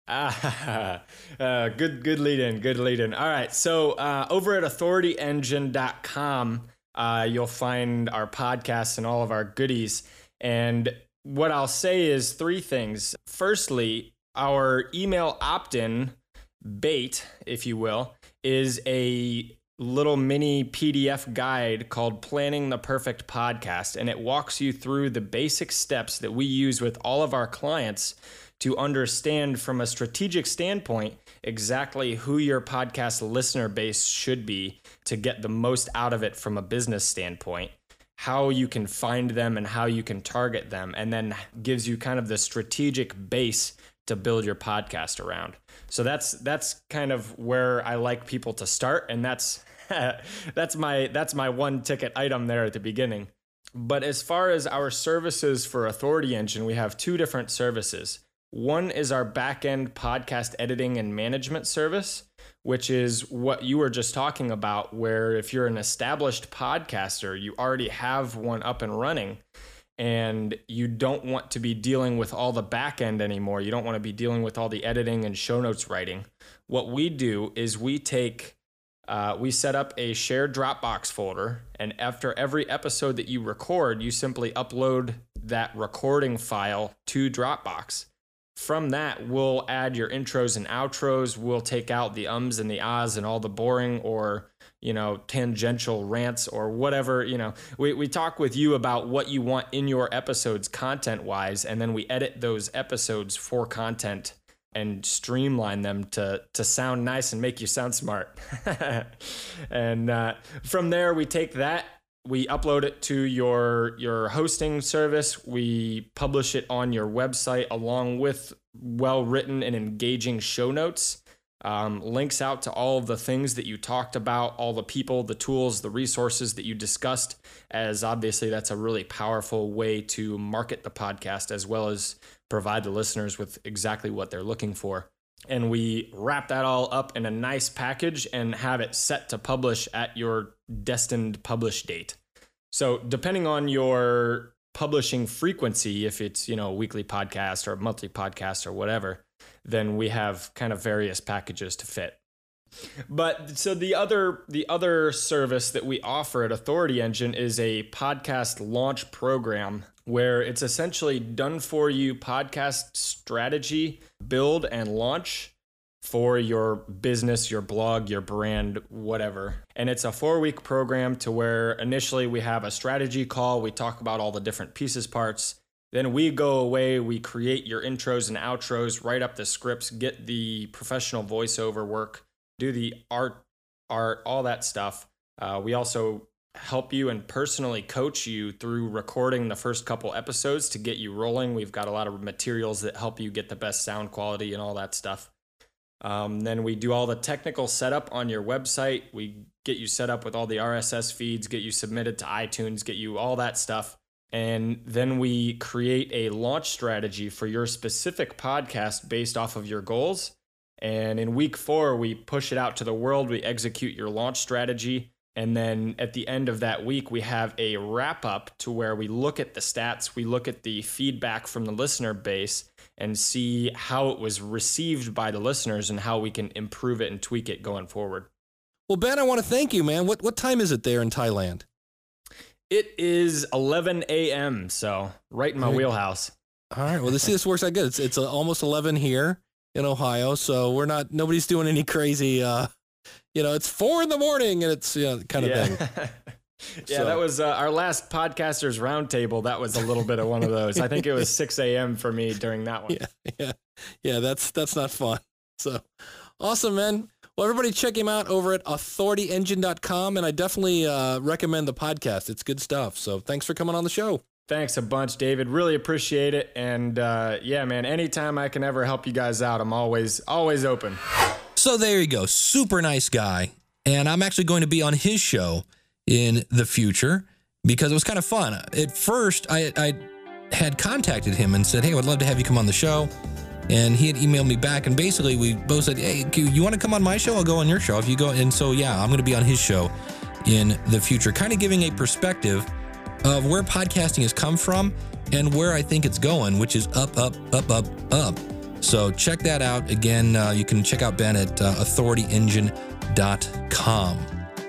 Ah, uh, good, good lead in, good lead in. All right. So uh, over at authority engine dot com, uh, you'll find our podcasts and all of our goodies. And what I'll say is three things. Firstly, our email opt-in bait, if you will, is a little mini P D F guide called Planning the Perfect Podcast. And it walks you through the basic steps that we use with all of our clients to understand, from a strategic standpoint, exactly who your podcast listener base should be to get the most out of it from a business standpoint, how you can find them and how you can target them, and then gives you kind of the strategic base to build your podcast around. So that's that's kind of where I like people to start, and that's that's my that's my one ticket item there at the beginning. But as far as our services for Authority Engine, we have two different services. One is our back-end podcast editing and management service, which is what you were just talking about, where if you're an established podcaster, you already have one up and running, and you don't want to be dealing with all the back-end anymore. You don't want to be dealing with all the editing and show notes writing. What we do is we take, uh, we set up a shared Dropbox folder, and after every episode that you record, you simply upload that recording file to Dropbox. from that, we'll add your intros and outros. We'll take out the ums and the ahs and all the boring or, you know, tangential rants or whatever. You know, we, we talk with you about what you want in your episodes content wise, and then we edit those episodes for content and streamline them to to sound nice and make you sound smart. And uh, from there, we take that, we upload it to your your hosting service. We publish it on your website along with well-written and engaging show notes. Um, links out to all of the things that you talked about, all the people, the tools, the resources that you discussed, as obviously that's a really powerful way to market the podcast as well as provide the listeners with exactly what they're looking for. And we wrap that all up in a nice package and have it set to publish at your destined publish date. So depending on your publishing frequency, if it's, you know, a weekly podcast or a monthly podcast or whatever, then we have kind of various packages to fit. But so the other the other service that we offer at Authority Engine is a podcast launch program where it's essentially done for you podcast strategy, build and launch for your business, your blog, your brand, whatever. And it's a four-week program to where initially we have a strategy call. We talk about all the different pieces, parts. Then we go away, we create your intros and outros, write up the scripts, get the professional voiceover work, do the art, art, all that stuff. Uh, we also help you and personally coach you through recording the first couple episodes to get you rolling. We've got a lot of materials that help you get the best sound quality and all that stuff. Um, then we do all the technical setup on your website. We get you set up with all the R S S feeds, get you submitted to iTunes, get you all that stuff. And then we create a launch strategy for your specific podcast based off of your goals. And in week four, we push it out to the world. We execute your launch strategy. And then at the end of that week, we have a wrap up to where we look at the stats, we look at the feedback from the listener base and see how it was received by the listeners and how we can improve it and tweak it going forward. Well, Ben, I want to thank you, man. What what time is it there in Thailand? It is eleven a.m., so right in my Right. wheelhouse. All right. Well, this this works out good. It's it's uh, almost eleven here in Ohio, so we're not nobody's doing any crazy. Uh, you know, it's four in the morning, and it's you know, kind of yeah. thing. Yeah, So- that was uh, our last podcasters roundtable. That was a little bit of one of those. I think it was six a.m. for me during that one. Yeah, yeah, yeah. That's that's not fun. So awesome, man. Well, everybody check him out over at authority engine dot com, and I definitely uh, recommend the podcast. It's good stuff. So thanks for coming on the show. Thanks a bunch, David. Really appreciate it. And uh, yeah, man, anytime I can ever help you guys out, I'm always always open. So there you go. Super nice guy. And I'm actually going to be on his show in the future because it was kind of fun. At first, I, I had contacted him and said, hey, I would love to have you come on the show. And he had emailed me back, and basically we both said, hey, you want to come on my show? I'll go on your show if you go. And so, yeah, I'm going to be on his show in the future, kind of giving a perspective of where podcasting has come from and where I think it's going, which is up, up, up, up, up. So check that out. Again, uh, you can check out Ben at uh, authority engine dot com.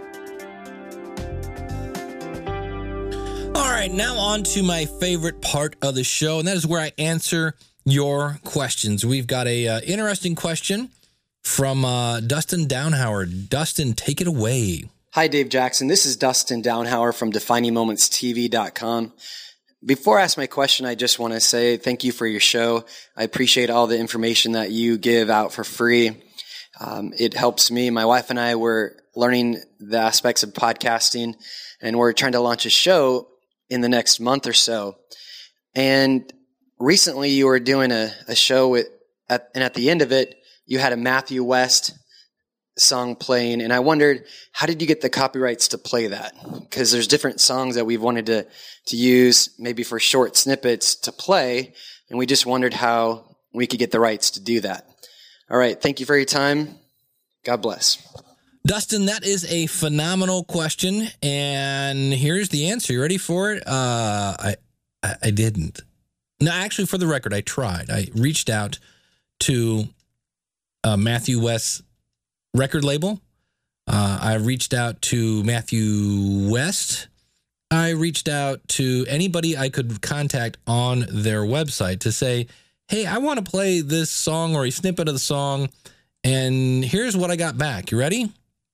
All right, now on to my favorite part of the show, and that is where I answer your questions. We've got a uh, interesting question from uh, Dustin Downhauer. Dustin, take it away. Hi, Dave Jackson. This is Dustin Downhauer from defining moments t v dot com. Before I ask my question, I just want to say thank you for your show. I appreciate all the information that you give out for free. Um, it helps me. My wife and I were learning the aspects of podcasting, and we're trying to launch a show in the next month or so. And recently you were doing a, a show with, at, and at the end of it, you had a Matthew West song playing, and I wondered, how did you get the copyrights to play that? Because there's different songs that we've wanted to, to use, maybe for short snippets to play, and we just wondered how we could get the rights to do that. All right, thank you for your time. God bless. Dustin, that is a phenomenal question, and here's the answer. You ready for it? Uh, I, I I didn't. No, actually, for the record, I tried. I reached out to uh, Matthew West's record label. Uh, I reached out to Matthew West. I reached out to anybody I could contact on their website to say, hey, I want to play this song or a snippet of the song, and here's what I got back. You ready?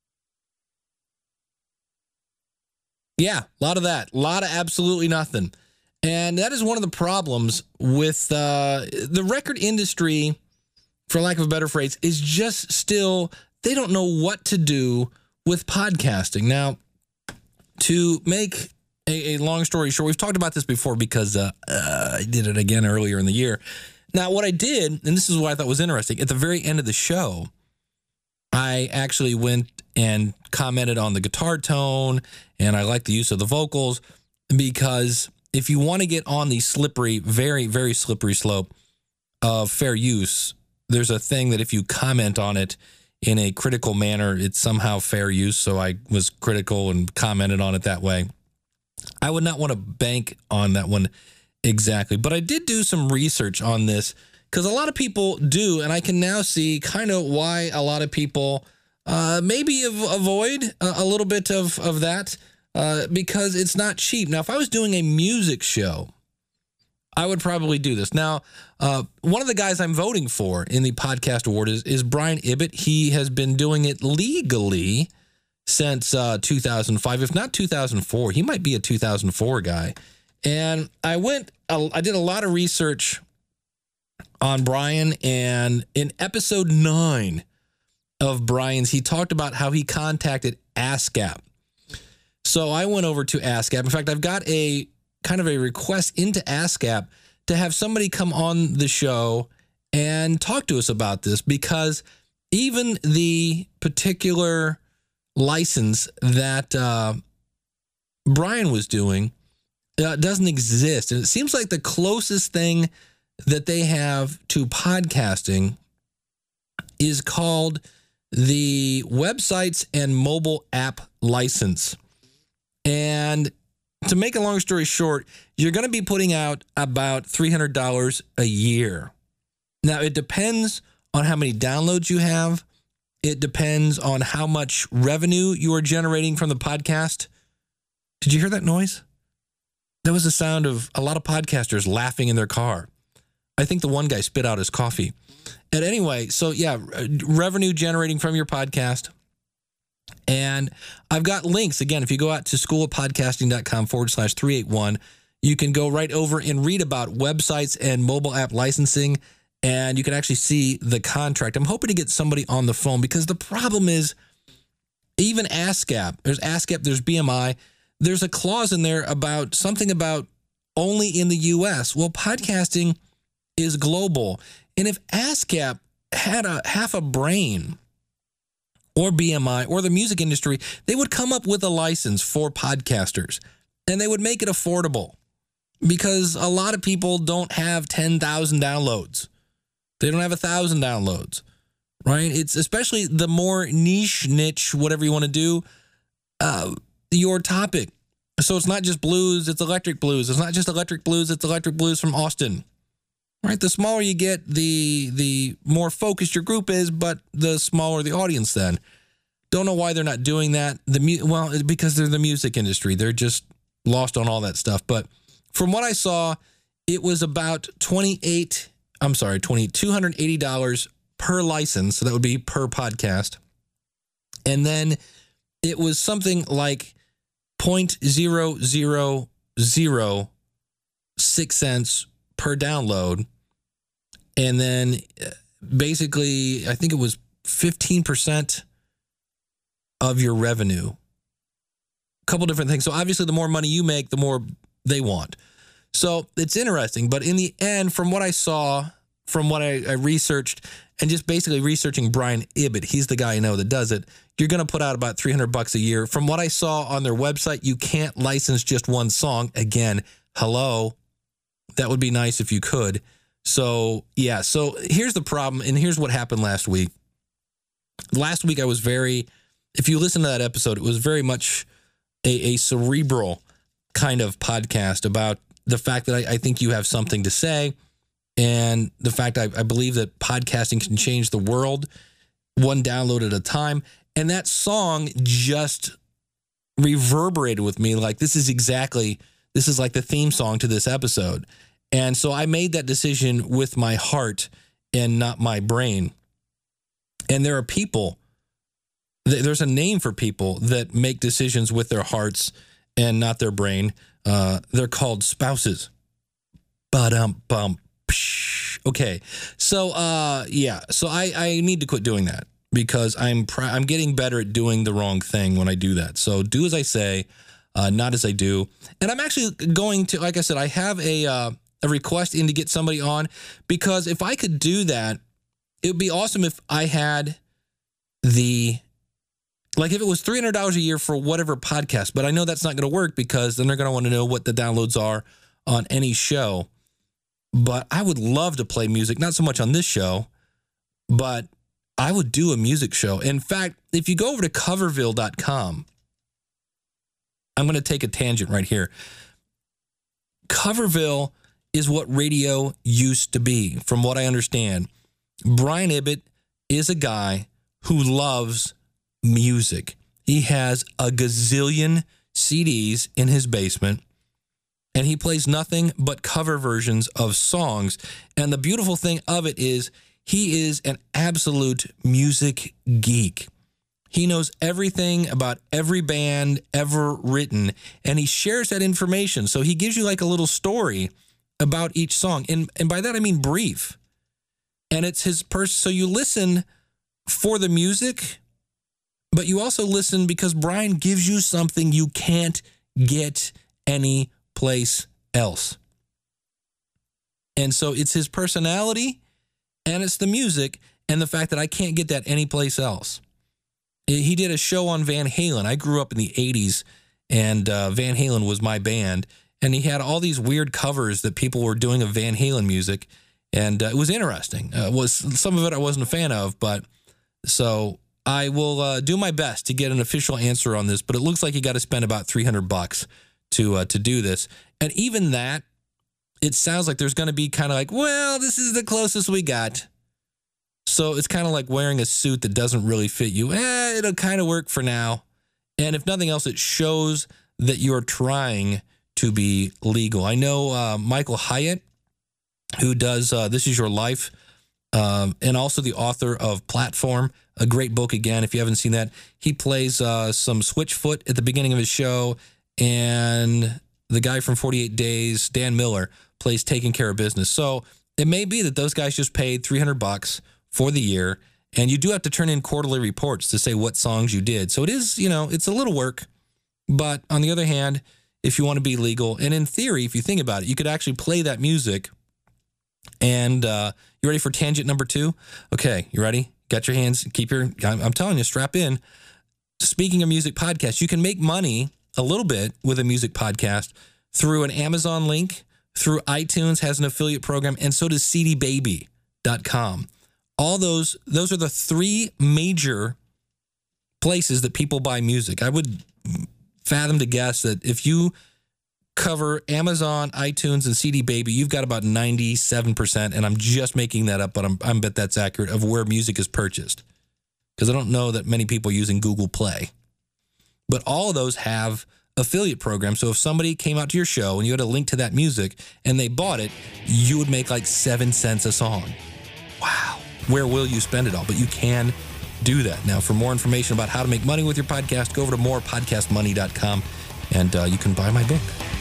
Yeah, a lot of that. A lot of absolutely nothing. And that is one of the problems with uh, the record industry, for lack of a better phrase, is just still, they don't know what to do with podcasting. Now, to make a, a long story short, we've talked about this before because uh, uh, I did it again earlier in the year. Now, what I did, and this is what I thought was interesting, at the very end of the show, I actually went and commented on the guitar tone, and I like the use of the vocals, because if you want to get on the slippery, very, very slippery slope of fair use, there's a thing that if you comment on it in a critical manner, it's somehow fair use. So I was critical and commented on it that way. I would not want to bank on that one exactly, but I did do some research on this because a lot of people do, and I can now see kind of why a lot of people uh, maybe av- avoid a, a little bit of, of that uh, because it's not cheap. Now, if I was doing a music show, I would probably do this. Now, uh, one of the guys I'm voting for in the podcast award is, is Brian Ibbott. He has been doing it legally since uh, two thousand five, if not two thousand four. He might be a two thousand four guy. And I went, I did a lot of research on Brian, and in episode nine of Brian's, he talked about how he contacted ASCAP. So I went over to ASCAP. In fact, I've got a kind of a request into ASCAP to have somebody come on the show and talk to us about this, because even the particular license that uh, Brian was doing uh, doesn't exist. And it seems like the closest thing that they have to podcasting is called the Websites and Mobile App License. And to make a long story short, you're going to be putting out about three hundred dollars a year. Now, it depends on how many downloads you have. It depends on how much revenue you are generating from the podcast. Did you hear that noise? That was the sound of a lot of podcasters laughing in their car. I think the one guy spit out his coffee. And anyway, so yeah, revenue generating from your podcast. And I've got links. Again, if you go out to schoolofpodcasting.com forward slash 381, you can go right over and read about websites and mobile app licensing. And you can actually see the contract. I'm hoping to get somebody on the phone, because the problem is even ASCAP, there's ASCAP, there's B M I, there's a clause in there about something about only in the U S. Well, podcasting is global. And if ASCAP had a half a brain, or B M I, or the music industry, they would come up with a license for podcasters, and they would make it affordable, because a lot of people don't have ten thousand downloads. They don't have one thousand downloads, right? It's especially the more niche, niche, whatever you want to do, uh, your topic. So it's not just blues, it's electric blues. It's not just electric blues, it's electric blues from Austin. Right, the smaller you get, the the more focused your group is, but the smaller the audience then. Don't know why they're not doing that. The mu- Well, it's because they're the music industry. They're just lost on all that stuff. But from what I saw, it was about twenty-eight, I'm sorry, twenty, two hundred eighty dollars per license. So that would be per podcast. And then it was something like zero point zero zero zero six cents per download. And then basically, I think it was fifteen percent of your revenue. A couple different things. So obviously, the more money you make, the more they want. So it's interesting. But in the end, from what I saw, from what I, I researched, and just basically researching Brian Ibbott, he's the guy I know that does it, you're going to put out about three hundred bucks a year. From what I saw on their website, you can't license just one song. Again, hello. That would be nice if you could. So, yeah. So here's the problem, and here's what happened last week. Last week, I was very, if you listen to that episode, it was very much a, a cerebral kind of podcast about the fact that I, I think you have something to say, and the fact I, I believe that podcasting can change the world one download at a time. And that song just reverberated with me like this is exactly, this is like the theme song to this episode. And so I made that decision with my heart and not my brain. And there are people, there's a name for people that make decisions with their hearts and not their brain. Uh, they're called spouses. Ba-dum-bum. Okay. So, uh, yeah. So I, I need to quit doing that because I'm pr- I'm getting better at doing the wrong thing when I do that. So do as I say, uh, not as I do. And I'm actually going to, like I said, I have a uh, a request in to get somebody on, because if I could do that, it would be awesome if I had the, like if it was three hundred dollars a year for whatever podcast, but I know that's not going to work because then they're going to want to know what the downloads are on any show. But I would love to play music, not so much on this show, but I would do a music show. In fact, if you go over to coverville dot com, I'm going to take a tangent right here. Coverville is what radio used to be, from what I understand. Brian Ibbett is a guy who loves music. He has a gazillion C Ds in his basement, and he plays nothing but cover versions of songs. And the beautiful thing of it is he is an absolute music geek. He knows everything about every band ever written, and he shares that information. So he gives you like a little story about each song. And, and by that, I mean brief. And it's his person. So you listen for the music, but you also listen because Brian gives you something you can't get any place else. And so it's his personality, and it's the music, and the fact that I can't get that anyplace else. He did a show on Van Halen. I grew up in the eighties, and uh, Van Halen was my band, and he had all these weird covers that people were doing of Van Halen music, and uh, it was interesting. Uh, was some of it I wasn't a fan of, but so I will uh, do my best to get an official answer on this, but it looks like you got to spend about three hundred bucks to uh, to do this. And even that, it sounds like there's going to be kind of like, well, this is the closest we got. So it's kind of like wearing a suit that doesn't really fit you. Eh, it'll kind of work for now. And if nothing else, it shows that you're trying to be legal. I know uh, Michael Hyatt, who does uh, This Is Your Life, um, and also the author of Platform, a great book, again, if you haven't seen that. He plays uh, some Switchfoot at the beginning of his show, and the guy from forty-eight days, Dan Miller, plays Taking Care of Business. So it may be that those guys just paid three hundred bucks for the year, and you do have to turn in quarterly reports to say what songs you did. So it is, you know, it's a little work, but on the other hand, if you want to be legal, and in theory, if you think about it, you could actually play that music. And uh, you ready for tangent number two? Okay, you ready? Got your hands, keep your, I'm, I'm telling you, strap in. Speaking of music podcasts, you can make money a little bit with a music podcast through an Amazon link, through iTunes, has an affiliate program, and so does C D baby dot com. All those, those are the three major places that people buy music. I would fathom to guess that if you cover Amazon, iTunes, and C D Baby, you've got about ninety-seven percent, and I'm just making that up, but I'm, I bet that's accurate, of where music is purchased. Because I don't know that many people are using Google Play. But all of those have affiliate programs, so if somebody came out to your show and you had a link to that music and they bought it, you would make like seven cents a song. Wow. Where will you spend it all? But you can do that. Now, for more information about how to make money with your podcast, go over to more podcast money dot com, and uh, you can buy my book.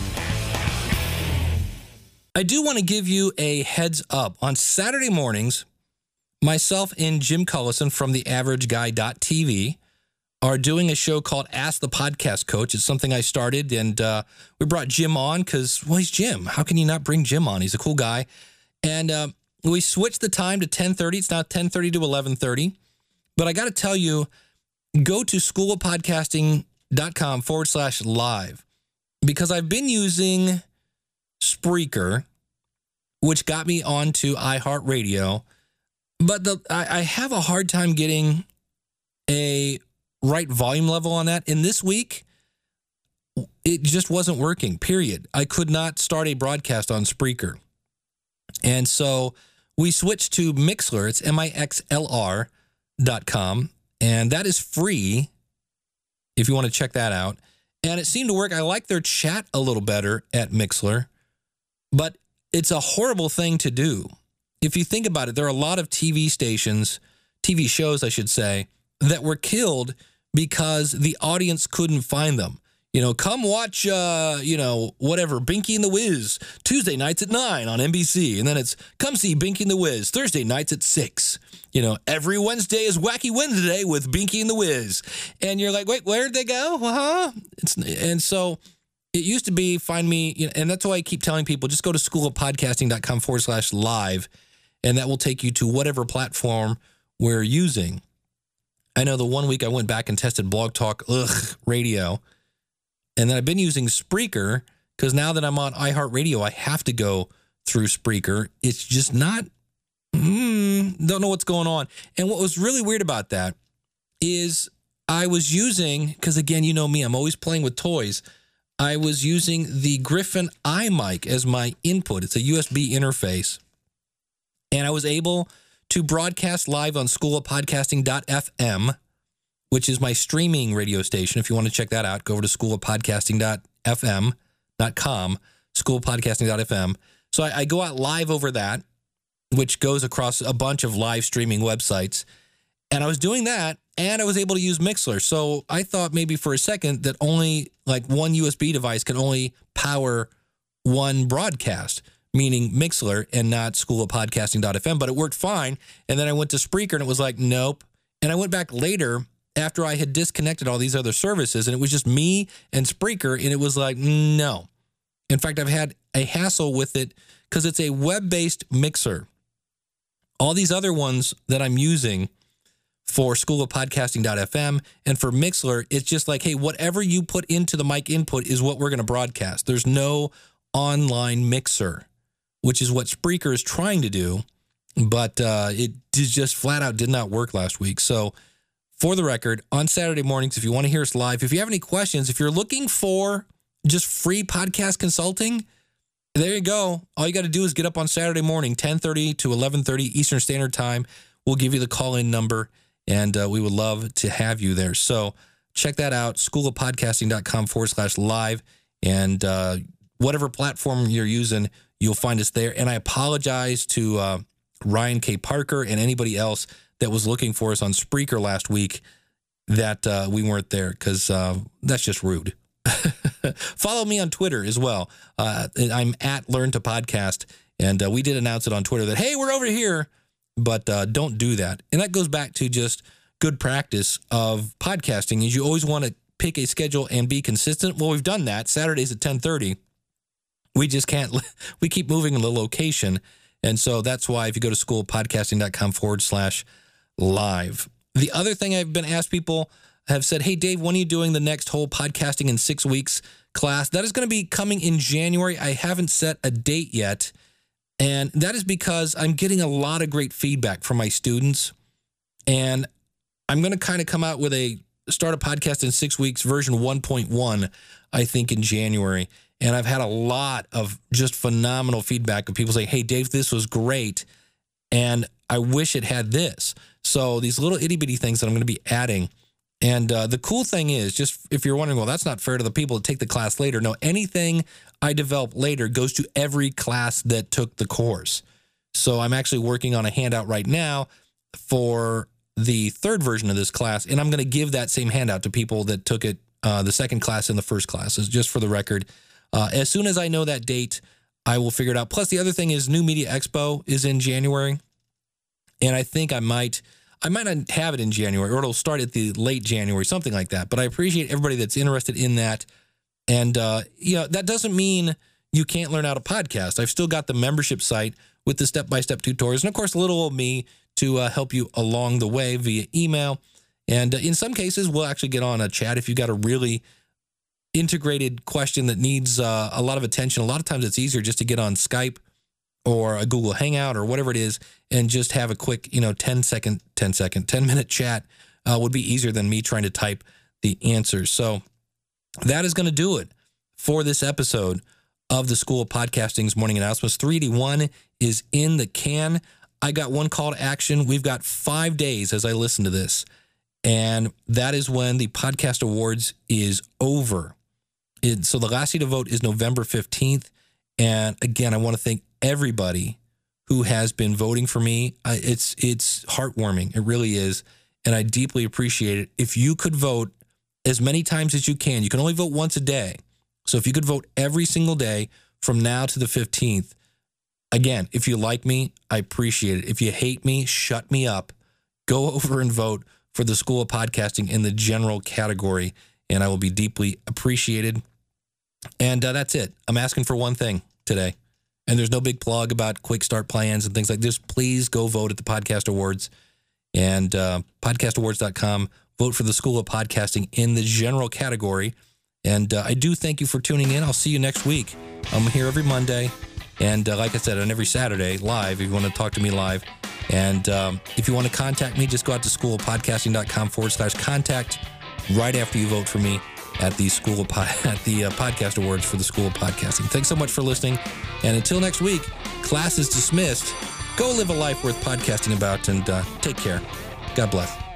I do want to give you a heads up. On Saturday mornings, myself and Jim Cullison from the average guy dot t v are doing a show called Ask the Podcast Coach. It's something I started, and uh, we brought Jim on because, well, he's Jim. How can you not bring Jim on? He's a cool guy. And uh, we switched the time to ten thirty. It's now ten thirty to eleven thirty. But I got to tell you, go to school of podcasting dot com forward slash live, because I've been using Spreaker, which got me onto iHeartRadio, but the, I, I have a hard time getting a right volume level on that. And this week, it just wasn't working, period. I could not start a broadcast on Spreaker. And so we switched to Mixlr. It's M I X L R dot com, and that is free if you want to check that out. And it seemed to work. I like their chat a little better at Mixlr, but it's a horrible thing to do. If you think about it, there are a lot of T V stations, T V shows, I should say, that were killed because the audience couldn't find them. You know, come watch, uh, you know, whatever, Binky and the Wiz, Tuesday nights at nine on N B C. And then it's, come see Binky and the Wiz, Thursday nights at six. You know, every Wednesday is Wacky Wednesday with Binky and the Wiz. And you're like, wait, where'd they go? Uh-huh. It's, and so it used to be, find me, you know, and that's why I keep telling people, just go to schoolofpodcasting.com forward slash live, and that will take you to whatever platform we're using. I know the one week I went back and tested Blog Talk ugh, Radio. And then I've been using Spreaker because now that I'm on iHeartRadio, I have to go through Spreaker. It's just not, mm, don't know what's going on. And what was really weird about that is I was using, because again, you know me, I'm always playing with toys. I was using the Griffin iMic as my input. It's a U S B interface. And I was able to broadcast live on school of podcasting dot f m, which is my streaming radio station. If you want to check that out, go over to school of podcasting dot f m, not com, school of podcasting dot f m. So I, I go out live over that, which goes across a bunch of live streaming websites. And I was doing that, and I was able to use Mixlr. So I thought maybe for a second that only like one U S B device can only power one broadcast, meaning Mixlr and not school of podcasting dot f m. But it worked fine. And then I went to Spreaker, and it was like, nope. And I went back later after I had disconnected all these other services, and it was just me and Spreaker, and it was like, no. In fact, I've had a hassle with it because it's a web-based mixer. All these other ones that I'm using for school of podcasting dot f m and for Mixlr, it's just like, hey, whatever you put into the mic input is what we're going to broadcast. There's no online mixer, which is what Spreaker is trying to do, but uh, it just flat out did not work last week. So for the record, on Saturday mornings, if you want to hear us live, if you have any questions, if you're looking for just free podcast consulting, there you go. All you got to do is get up on Saturday morning, ten thirty to eleven thirty Eastern Standard Time. We'll give you the call-in number, and uh, we would love to have you there. So check that out, schoolofpodcasting.com forward slash live, and uh, whatever platform you're using, you'll find us there. And I apologize to uh, Ryan K. Parker and anybody else that was looking for us on Spreaker last week that uh, we weren't there, because uh, that's just rude. Follow me on Twitter as well. Uh, I'm at Learn to Podcast, and uh, we did announce it on Twitter that, hey, we're over here, but uh, don't do that. And that goes back to just good practice of podcasting, is you always want to pick a schedule and be consistent. Well, we've done that. Saturdays at ten thirty. We just can't, we keep moving the location. And so that's why if you go to schoolpodcasting.com forward slash live. The other thing I've been asked, people have said, hey, Dave, when are you doing the next whole podcasting in six weeks class? That is going to be coming in January. I haven't set a date yet. And that is because I'm getting a lot of great feedback from my students. And I'm going to kind of come out with a start a podcast in six weeks version one point one, I think, in January. And I've had a lot of just phenomenal feedback of people saying, hey, Dave, this was great, and I wish it had this. So these little itty bitty things that I'm going to be adding. And uh, the cool thing is, just if you're wondering, well, that's not fair to the people that take the class later. No, anything I develop later goes to every class that took the course. So I'm actually working on a handout right now for the third version of this class, and I'm going to give that same handout to people that took it, uh, the second class and the first class. It's just for the record. Uh, as soon as I know that date, I will figure it out. Plus, the other thing is New Media Expo is in January, and I think I might... I might not have it in January, or it'll start at the late January, something like that. But I appreciate everybody that's interested in that. And, uh, you know, that doesn't mean you can't learn how to podcast. I've still got the membership site with the step-by-step tutorials. And, of course, little old me to uh, help you along the way via email. And uh, in some cases, we'll actually get on a chat if you've got a really integrated question that needs uh, a lot of attention. A lot of times it's easier just to get on Skype or a Google Hangout or whatever it is, and just have a quick, you know, ten second, ten second, ten minute chat uh, would be easier than me trying to type the answers. So that is going to do it for this episode of the School of Podcasting's Morning Announcements. three eighty-one is in the can. I got one call to action. We've got five days as I listen to this, and that is when the Podcast Awards is over. It, so the last day to vote is November fifteenth. And again, I want to thank everybody who has been voting for me. I, it's it's heartwarming. It really is. And I deeply appreciate it. If you could vote as many times as you can, you can only vote once a day. So if you could vote every single day from now to the fifteenth, again, if you like me, I appreciate it. If you hate me, shut me up. Go over and vote for the School of Podcasting in the general category, and I will be deeply appreciated. And uh, that's it. I'm asking for one thing today. And there's no big plug about quick start plans and things like this. Please go vote at the Podcast Awards and uh, podcast awards dot com. Vote for the School of Podcasting in the general category. And uh, I do thank you for tuning in. I'll see you next week. I'm here every Monday. And uh, like I said, on every Saturday, live, if you want to talk to me live. And um, if you want to contact me, just go out to school of podcasting dot com forward slash contact right after you vote for me at the School of po- at the uh, Podcast Awards for the School of Podcasting. Thanks so much for listening. And until next week, class is dismissed. Go live a life worth podcasting about, and uh, take care. God bless.